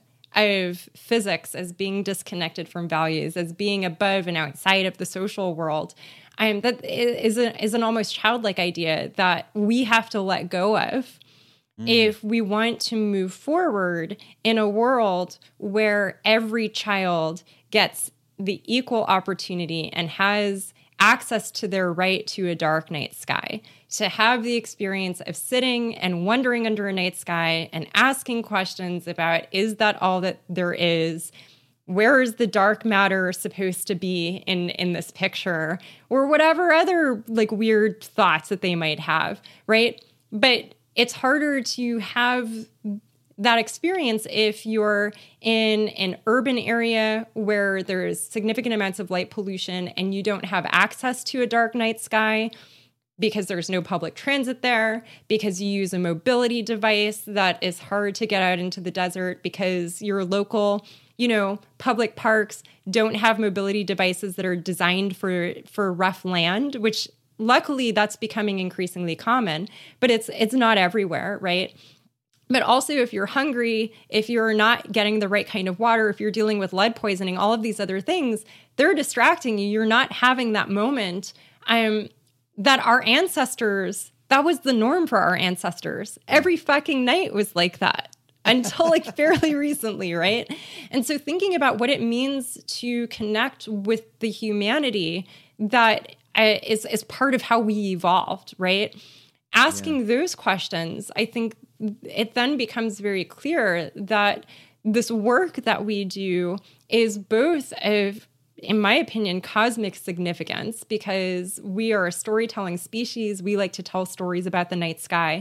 [SPEAKER 6] of physics as being disconnected from values, as being above and outside of the social world, um, that is, a, is an almost childlike idea that we have to let go of mm. if we want to move forward in a world where every child gets the equal opportunity and has access to their right to a dark night sky, to have the experience of sitting and wandering under a night sky and asking questions about, is that all that there is? Where is the dark matter supposed to be in, in this picture? Or whatever other like weird thoughts that they might have, right? But it's harder to have that experience if you're in an urban area where there's significant amounts of light pollution and you don't have access to a dark night sky because there's no public transit there, because you use a mobility device that is hard to get out into the desert because your local, you know, public parks don't have mobility devices that are designed for, for rough land, which luckily that's becoming increasingly common, but it's it's not everywhere, right? But also, if you're hungry, if you're not getting the right kind of water, if you're dealing with lead poisoning, all of these other things, they're distracting you. You're not having that moment um, that our ancestors, that was the norm for our ancestors. Every fucking night was like that until like fairly recently, right? And so thinking about what it means to connect with the humanity that uh, is, is part of how we evolved, right? Asking yeah. those questions, I think it then becomes very clear that this work that we do is both of, in my opinion, cosmic significance, because we are a storytelling species. We like to tell stories about the night sky.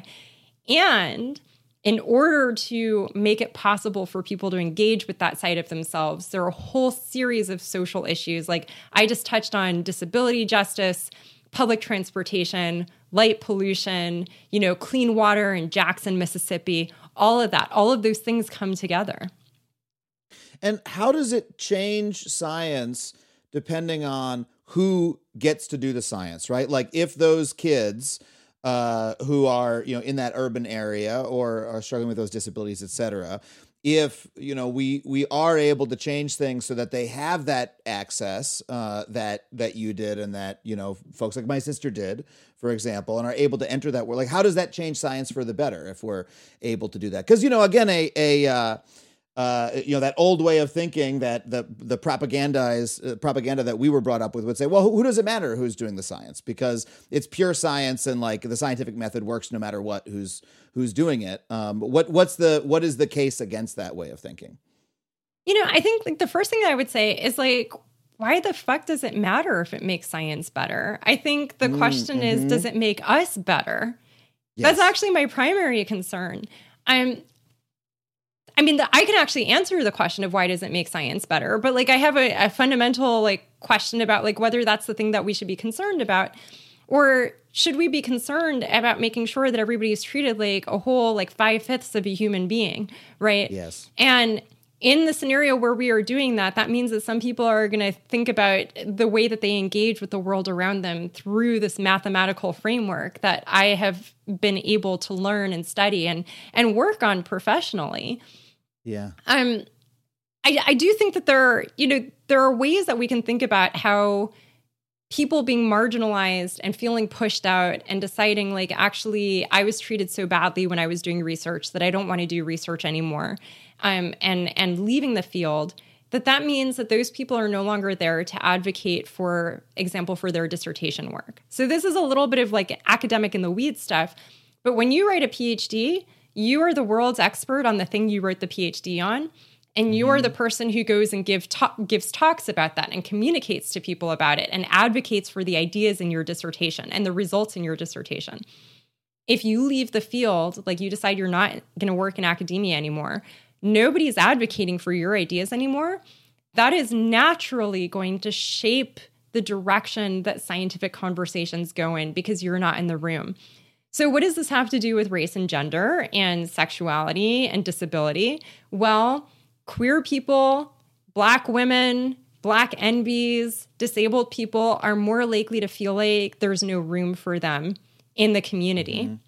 [SPEAKER 6] And in order to make it possible for people to engage with that side of themselves, there are a whole series of social issues. Like I just touched on disability justice, public transportation, light pollution, you know, clean water in Jackson, Mississippi, all of that, all of those things come together.
[SPEAKER 1] And how does it change science depending on who gets to do the science, right? Like if those kids uh, who are, you know, in that urban area or are struggling with those disabilities, et cetera, if, you know, we we are able to change things so that they have that access uh, that that you did and that, you know, folks like my sister did, for example, and are able to enter that world, like how does that change science for the better if we're able to do that? Because, you know, again, a a uh, uh, you know, that old way of thinking that the the propagandized uh, propaganda that we were brought up with would say, well, who, who does it matter who's doing the science? Because it's pure science and like the scientific method works no matter what who's who's doing it. Um, what what's the what is the case against that way of thinking?
[SPEAKER 6] You know, I think like the first thing I would say is like, why the fuck does it matter if it makes science better? I think the question mm-hmm. is, does it make us better? Yes. That's actually my primary concern. I'm. I mean, the, I can actually answer the question of why does it make science better, but like I have a, a fundamental like question about like whether that's the thing that we should be concerned about, or should we be concerned about making sure that everybody is treated like a whole like five fifths of a human being, right?
[SPEAKER 1] Yes.
[SPEAKER 6] And in the scenario where we are doing that, that means that some people are going to think about the way that they engage with the world around them through this mathematical framework that I have been able to learn and study and and work on professionally.
[SPEAKER 1] Yeah.
[SPEAKER 6] Um, I, I do think that there are, you know, there are ways that we can think about how people being marginalized and feeling pushed out and deciding like, actually, I was treated so badly when I was doing research that I don't want to do research anymore. Um, and, and leaving the field that that means that those people are no longer there to advocate, for example, for their dissertation work. So this is a little bit of like academic in the weeds stuff. But when you write a PhD, you are the world's expert on the thing you wrote the PhD on. And you're mm-hmm. the person who goes and give ta- gives talks about that and communicates to people about it and advocates for the ideas in your dissertation and the results in your dissertation. If you leave the field, like you decide you're not going to work in academia anymore, nobody's advocating for your ideas anymore. That is naturally going to shape the direction that scientific conversations go in because you're not in the room. So what does this have to do with race and gender and sexuality and disability? Well, queer people, Black women, Black N Bs, disabled people are more likely to feel like there's no room for them in the community. Mm-hmm.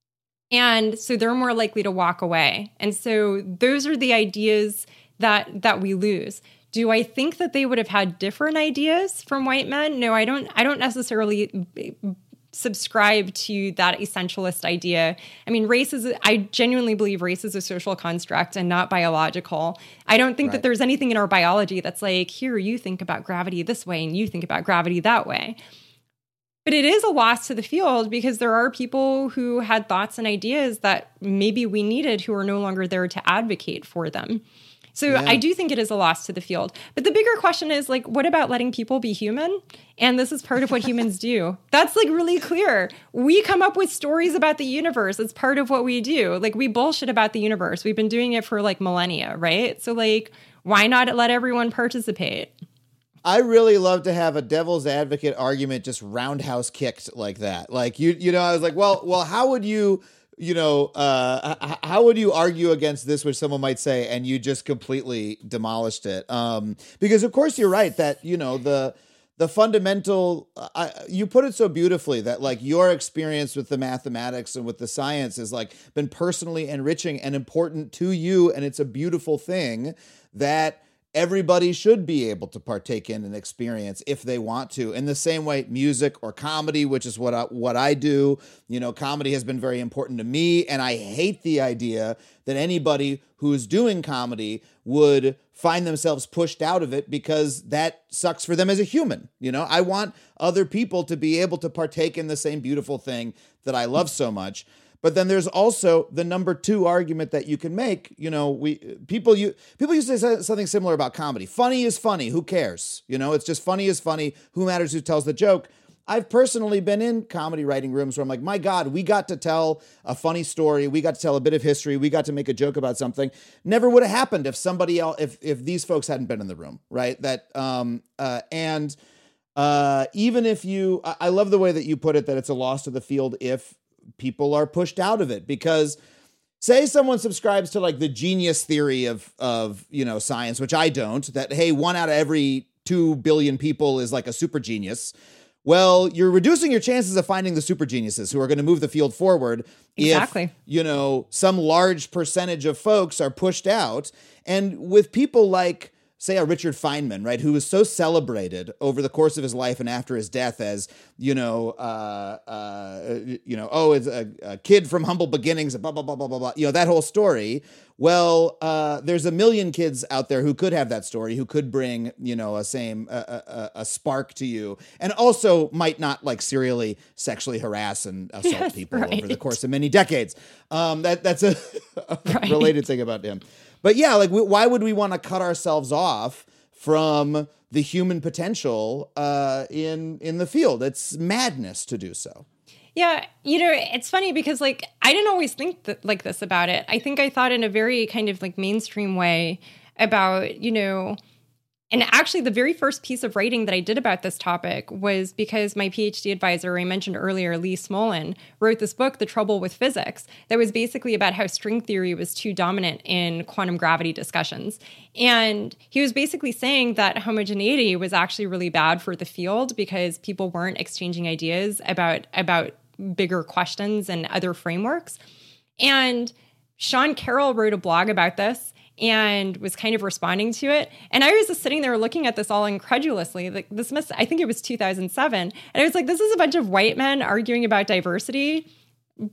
[SPEAKER 6] And so they're more likely to walk away. And so those are the ideas that that we lose. Do I think that they would have had different ideas from white men? No, I don't. I don't necessarily subscribe to that essentialist idea. I mean, race is, I genuinely believe race is a social construct and not biological. I don't think right. that there's anything in our biology that's like, here, you think about gravity this way and you think about gravity that way. But it is a loss to the field because there are people who had thoughts and ideas that maybe we needed who are no longer there to advocate for them. So yeah. I do think it is a loss to the field. But the bigger question is, like, what about letting people be human? And this is part of what humans do. That's, like, really clear. We come up with stories about the universe. It's part of what we do. Like, we bullshit about the universe. We've been doing it for, like, millennia, right? So, like, why not let everyone participate?
[SPEAKER 1] I really love to have a devil's advocate argument just roundhouse kicked like that. Like, you you know, I was like, well, well, how would you... you know, uh, how would you argue against this, which someone might say, and you just completely demolished it? Um, because, of course, you're right that, you know, the the fundamental, uh, you put it so beautifully that, like, your experience with the mathematics and with the science is, like, been personally enriching and important to you, and it's a beautiful thing that everybody should be able to partake in and experience if they want to. In the same way, music or comedy, which is what I, what I do, you know, comedy has been very important to me. And I hate the idea that anybody who's doing comedy would find themselves pushed out of it because that sucks for them as a human. You know, I want other people to be able to partake in the same beautiful thing that I love so much. But then there's also the number two argument that you can make. You know, we people you people used to say something similar about comedy. Funny is funny. Who cares? You know, it's just funny is funny. Who matters who tells the joke? I've personally been in comedy writing rooms where I'm like, my God, we got to tell a funny story. We got to tell a bit of history. We got to make a joke about something. Never would have happened if somebody else, if if these folks hadn't been in the room, right? That um uh and uh even if you, I, I love the way that you put it, that it's a loss to the field if people are pushed out of it, because say someone subscribes to like the genius theory of, of, you know, science, which I don't, that, hey, one out of every two billion people is like a super genius. Well, you're reducing your chances of finding the super geniuses who are going to move the field forward.
[SPEAKER 6] Exactly.
[SPEAKER 1] If, you know, some large percentage of folks are pushed out. And with people like, say, a Richard Feynman, right, who was so celebrated over the course of his life and after his death as, you know, uh, uh, you know, oh, it's a, a kid from humble beginnings, blah, blah, blah, blah, blah, blah, you know, that whole story. Well, uh, there's a million kids out there who could have that story, who could bring, you know, a same, a, a, a spark to you, and also might not like serially sexually harass and assault yes, people right. over the course of many decades. Um, that that's a, a right. related thing about him. But yeah, like, why would we want to cut ourselves off from the human potential uh, in in the field? It's madness to do so.
[SPEAKER 6] Yeah, you know, it's funny because, like, I didn't always think that, like this about it. I think I thought in a very kind of like mainstream way about, you know, and actually the very first piece of writing that I did about this topic was because my PhD advisor, I mentioned earlier, Lee Smolin, wrote this book, The Trouble with Physics, that was basically about how string theory was too dominant in quantum gravity discussions. And he was basically saying that homogeneity was actually really bad for the field because people weren't exchanging ideas about, about bigger questions and other frameworks. And Sean Carroll wrote a blog about this and was kind of responding to it. And I was just sitting there looking at this all incredulously. Like, this must, I think it was two thousand seven. And I was like, this is a bunch of white men arguing about diversity.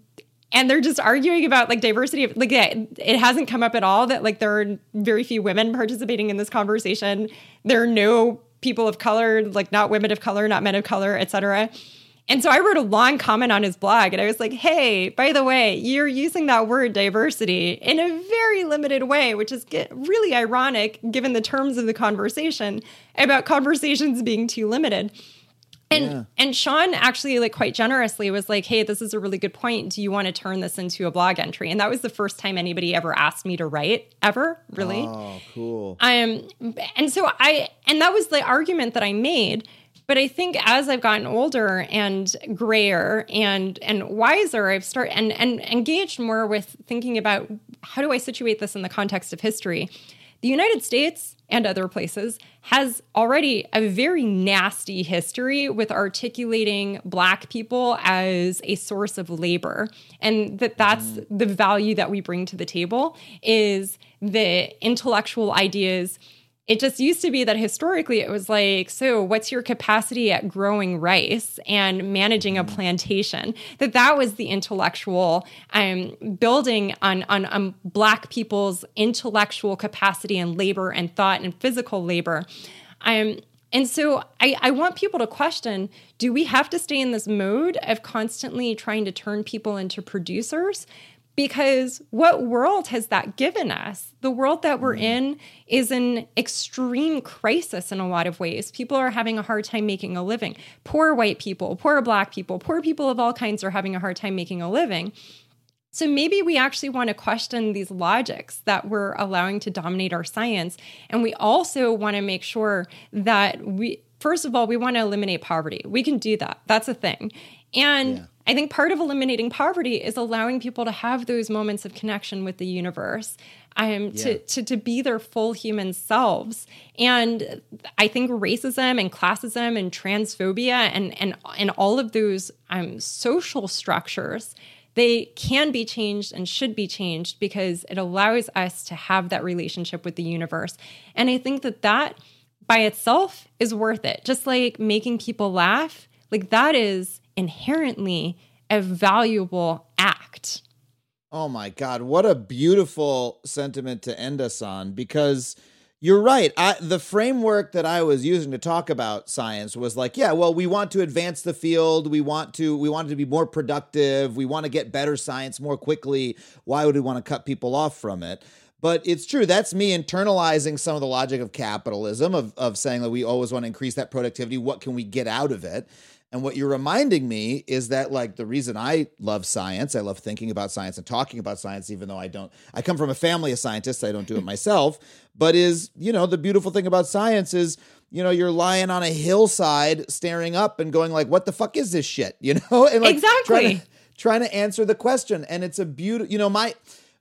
[SPEAKER 6] and they're just arguing about like diversity of like it hasn't come up at all that like there are very few women participating in this conversation. There are no people of color, like not women of color, not men of color, et cetera. And so I wrote a long comment on his blog and I was like, hey, by the way, you're using that word diversity in a very limited way, which is really ironic given the terms of the conversation about conversations being too limited. And yeah. and Sean actually like quite generously was like, hey, this is a really good point. Do you want to turn this into a blog entry? And that was the first time anybody ever asked me to write ever, really.
[SPEAKER 1] Oh, cool.
[SPEAKER 6] Um, and so I, and that was the argument that I made. But I think as I've gotten older and grayer and and wiser, I've started and, and engaged more with thinking about how do I situate this in the context of history. The United States and other places has already a very nasty history with articulating Black people as a source of labor, and that that's mm. the value that we bring to the table is the intellectual ideas. It just used to be that historically it was like, so what's your capacity at growing rice and managing a plantation? That that was the intellectual um, building on, on, on Black people's intellectual capacity and labor and thought and physical labor. Um, and so I, I want people to question, do we have to stay in this mode of constantly trying to turn people into producers? Because what world has that given us? The world that we're in is an extreme crisis in a lot of ways. People are having a hard time making a living. Poor white people, poor Black people, poor people of all kinds are having a hard time making a living. So maybe we actually want to question these logics that we're allowing to dominate our science. And we also want to make sure that we, first of all, we want to eliminate poverty. We can do that. That's a thing. And yeah. I think part of eliminating poverty is allowing people to have those moments of connection with the universe, um, yeah. to, to to be their full human selves. And I think racism and classism and transphobia and and and all of those um, social structures, they can be changed and should be changed because it allows us to have that relationship with the universe. And I think that that by itself is worth it. Just like making people laugh, like that is inherently a valuable act.
[SPEAKER 1] Oh my God, what a beautiful sentiment to end us on, because you're right. I, the framework that I was using to talk about science was like, yeah, well, we want to advance the field. We want to, we want it to be more productive. We want to get better science more quickly. Why would we want to cut people off from it? But it's true. That's me internalizing some of the logic of capitalism, of, of saying that we always want to increase that productivity. What can we get out of it? And what you're reminding me is that, like, the reason I love science, I love thinking about science and talking about science, even though I don't, I come from a family of scientists, I don't do it myself, but is, you know, the beautiful thing about science is, you know, you're lying on a hillside staring up and going like, what the fuck is this shit? You know? And like
[SPEAKER 6] exactly.
[SPEAKER 1] Trying to, trying to answer the question. And it's a beautiful, you know, my,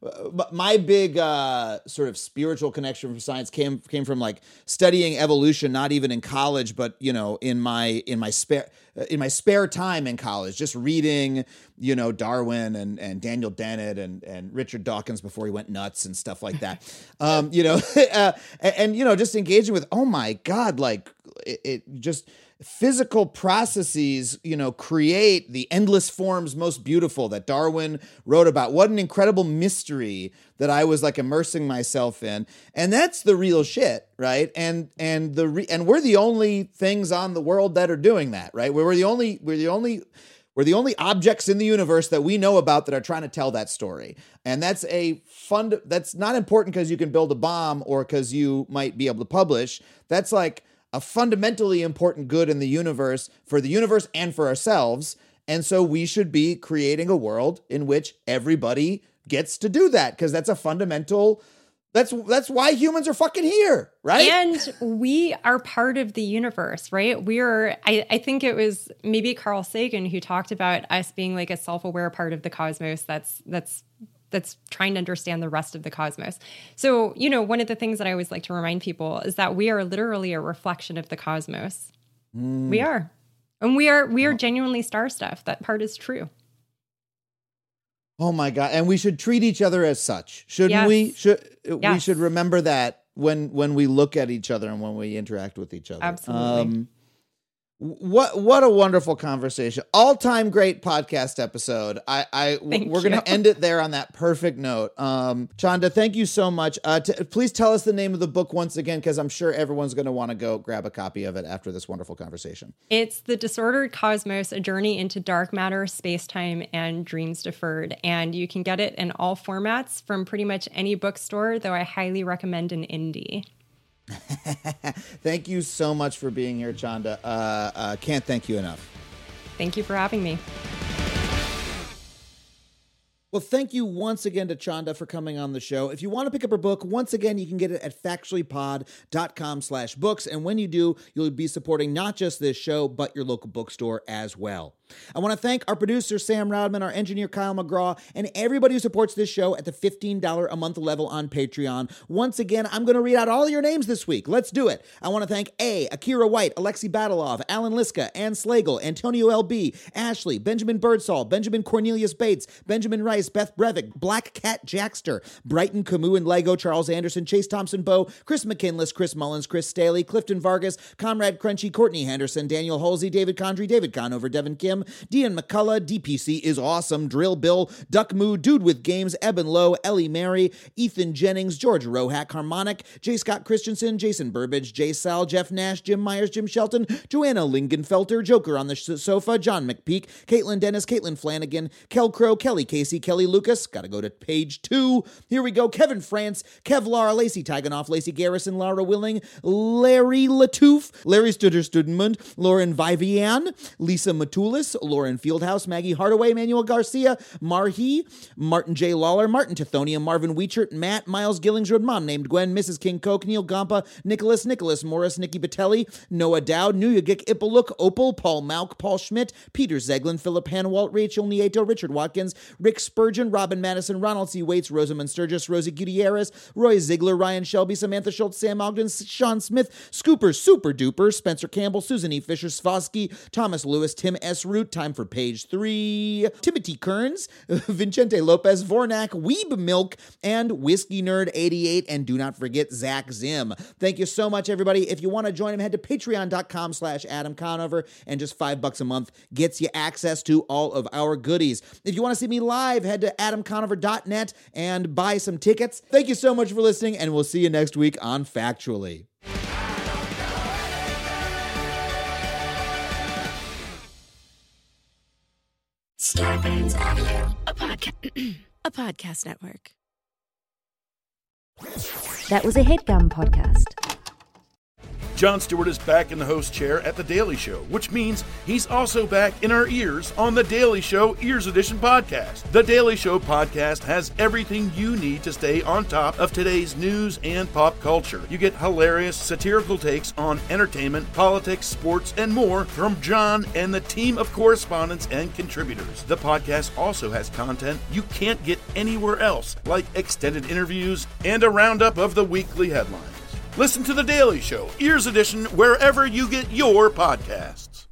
[SPEAKER 1] My big uh, sort of spiritual connection from science came came from like studying evolution, not even in college, but you know, in my in my spare in my spare time in college, just reading, you know, Darwin and and Daniel Dennett and and Richard Dawkins before he went nuts and stuff like that. um, you know, uh, and, and you know, just engaging with, oh my God, like it, it just. Physical processes, you know, create the endless forms most beautiful that Darwin wrote about. What an incredible mystery that I was like immersing myself in. And that's the real shit, right? And and the re- and we're the only things on the world that are doing that, right? We're the only we're the only we're the only objects in the universe that we know about that are trying to tell that story. And that's a fund that's not important because you can build a bomb or because you might be able to publish. That's like a fundamentally important good in the universe, for the universe and for ourselves. And so we should be creating a world in which everybody gets to do that, because that's a fundamental, that's that's why humans are fucking here, right?
[SPEAKER 6] And we are part of the universe, right? We're, I, I think it was maybe Carl Sagan who talked about us being like a self-aware part of the cosmos that's that's that's trying to understand the rest of the cosmos. So, you know, one of the things that I always like to remind people is that we are literally a reflection of the cosmos. Mm. We are. And we are we are genuinely star stuff. That part is true.
[SPEAKER 1] Oh my God. And we should treat each other as such. Shouldn't
[SPEAKER 6] yes.
[SPEAKER 1] we? Should
[SPEAKER 6] yes.
[SPEAKER 1] we should remember that when when we look at each other and when we interact with each other.
[SPEAKER 6] Absolutely. Um,
[SPEAKER 1] What what a wonderful conversation. All-time great podcast episode. I, I
[SPEAKER 6] Thank
[SPEAKER 1] we're going
[SPEAKER 6] you.
[SPEAKER 1] to end it there on that perfect note. Um, Chanda, thank you so much. Uh, t- please tell us the name of the book once again, because I'm sure everyone's going to want to go grab a copy of it after this wonderful conversation.
[SPEAKER 6] It's The Disordered Cosmos, A Journey into Dark Matter, Space-Time, and Dreams Deferred. And you can get it in all formats from pretty much any bookstore, though I highly recommend an indie.
[SPEAKER 1] Thank you so much for being here, Chanda. Uh, uh, can't thank you enough.
[SPEAKER 6] Thank you for having me.
[SPEAKER 1] Well, thank you once again to Chanda for coming on the show. If you want to pick up her book, once again, you can get it at factuallypod.com slash books. And when you do, you'll be supporting not just this show, but your local bookstore as well. I want to thank our producer, Sam Rodman, our engineer, Kyle McGraw, and everybody who supports this show at the fifteen dollars a month level on Patreon. Once again, I'm going to read out all your names this week. Let's do it. I want to thank A, Akira White, Alexi Badalov, Alan Liska, Ann Slagle, Antonio L B, Ashley, Benjamin Birdsall, Benjamin Cornelius Bates, Benjamin Rice, Beth Brevik, Black Cat Jackster, Brighton Camus and Lego, Charles Anderson, Chase Thompson Bow, Chris McKinless, Chris Mullins, Chris Staley, Clifton Vargas, Conrad Crunchy, Courtney Henderson, Daniel Halsey, David Condry, David Conover, Devin Kim, Dean McCullough, D P C is awesome, Drill Bill, Duck Moo, Dude with Games, Eben Lowe, Ellie Mary, Ethan Jennings, George Rohack, Harmonic, J. Scott Christensen, Jason Burbage, Jay Sal, Jeff Nash, Jim Myers, Jim Shelton, Joanna Lingenfelter, Joker on the sh- sofa, John McPeak, Caitlin Dennis, Caitlin Flanagan, Kel Crow, Kelly Casey, Kelly Lucas, gotta go to page two. Here we go. Kevin France, Kevlar, Lacey Tiganoff, Lacey Garrison, Laura Willing, Larry Latouf, Larry Studer Studmund, Lauren Vivian, Lisa Matulis, Lauren Fieldhouse, Maggie Hardaway, Manuel Garcia, Marhi, Martin J. Lawler, Martin Tithonia, Marvin Weichert, Matt, Miles Gillingsrud, Mom Named Gwen, Missus King Coke, Neil Gampa, Nicholas, Nicholas Morris, Nikki Batelli, Noah Dowd, Nuyagik Ipaluk, Opal, Paul Mauk, Paul Schmidt, Peter Zeglin, Philip Hanwalt, Rachel Nieto, Richard Watkins, Rick Spurgeon, Robin Madison, Ronald C. Waits, Rosamund Sturgis, Rosie Gutierrez, Roy Ziegler, Ryan Shelby, Samantha Schultz, Sam Ogden, Sean Smith, Scooper, Super Duper, Spencer Campbell, Susan E. Fisher, Svosky, Thomas Lewis, Tim S. Root, time for page three, Timothy Kearns, Vincente Lopez, Vornak, Weeb Milk, and Whiskey Nerd eighty-eight, and do not forget Zach Zim. Thank you so much, everybody. If you want to join him, head to patreon.com slash Adam Conover, and just five bucks a month gets you access to all of our goodies. If you want to see me live, head to adam conover dot net and buy some tickets. Thank you so much for listening, and we'll see you next week on Factually.
[SPEAKER 10] Starburns Audio, a podcast, a podcast network.
[SPEAKER 3] That was a HeadGum podcast.
[SPEAKER 11] Jon Stewart is back in the host chair at The Daily Show, which means he's also back in our ears on The Daily Show Ears Edition podcast. The Daily Show podcast has everything you need to stay on top of today's news and pop culture. You get hilarious, satirical takes on entertainment, politics, sports, and more from Jon and the team of correspondents and contributors. The podcast also has content you can't get anywhere else, like extended interviews and a roundup of the weekly headlines. Listen to The Daily Show, Ears Edition, wherever you get your podcasts.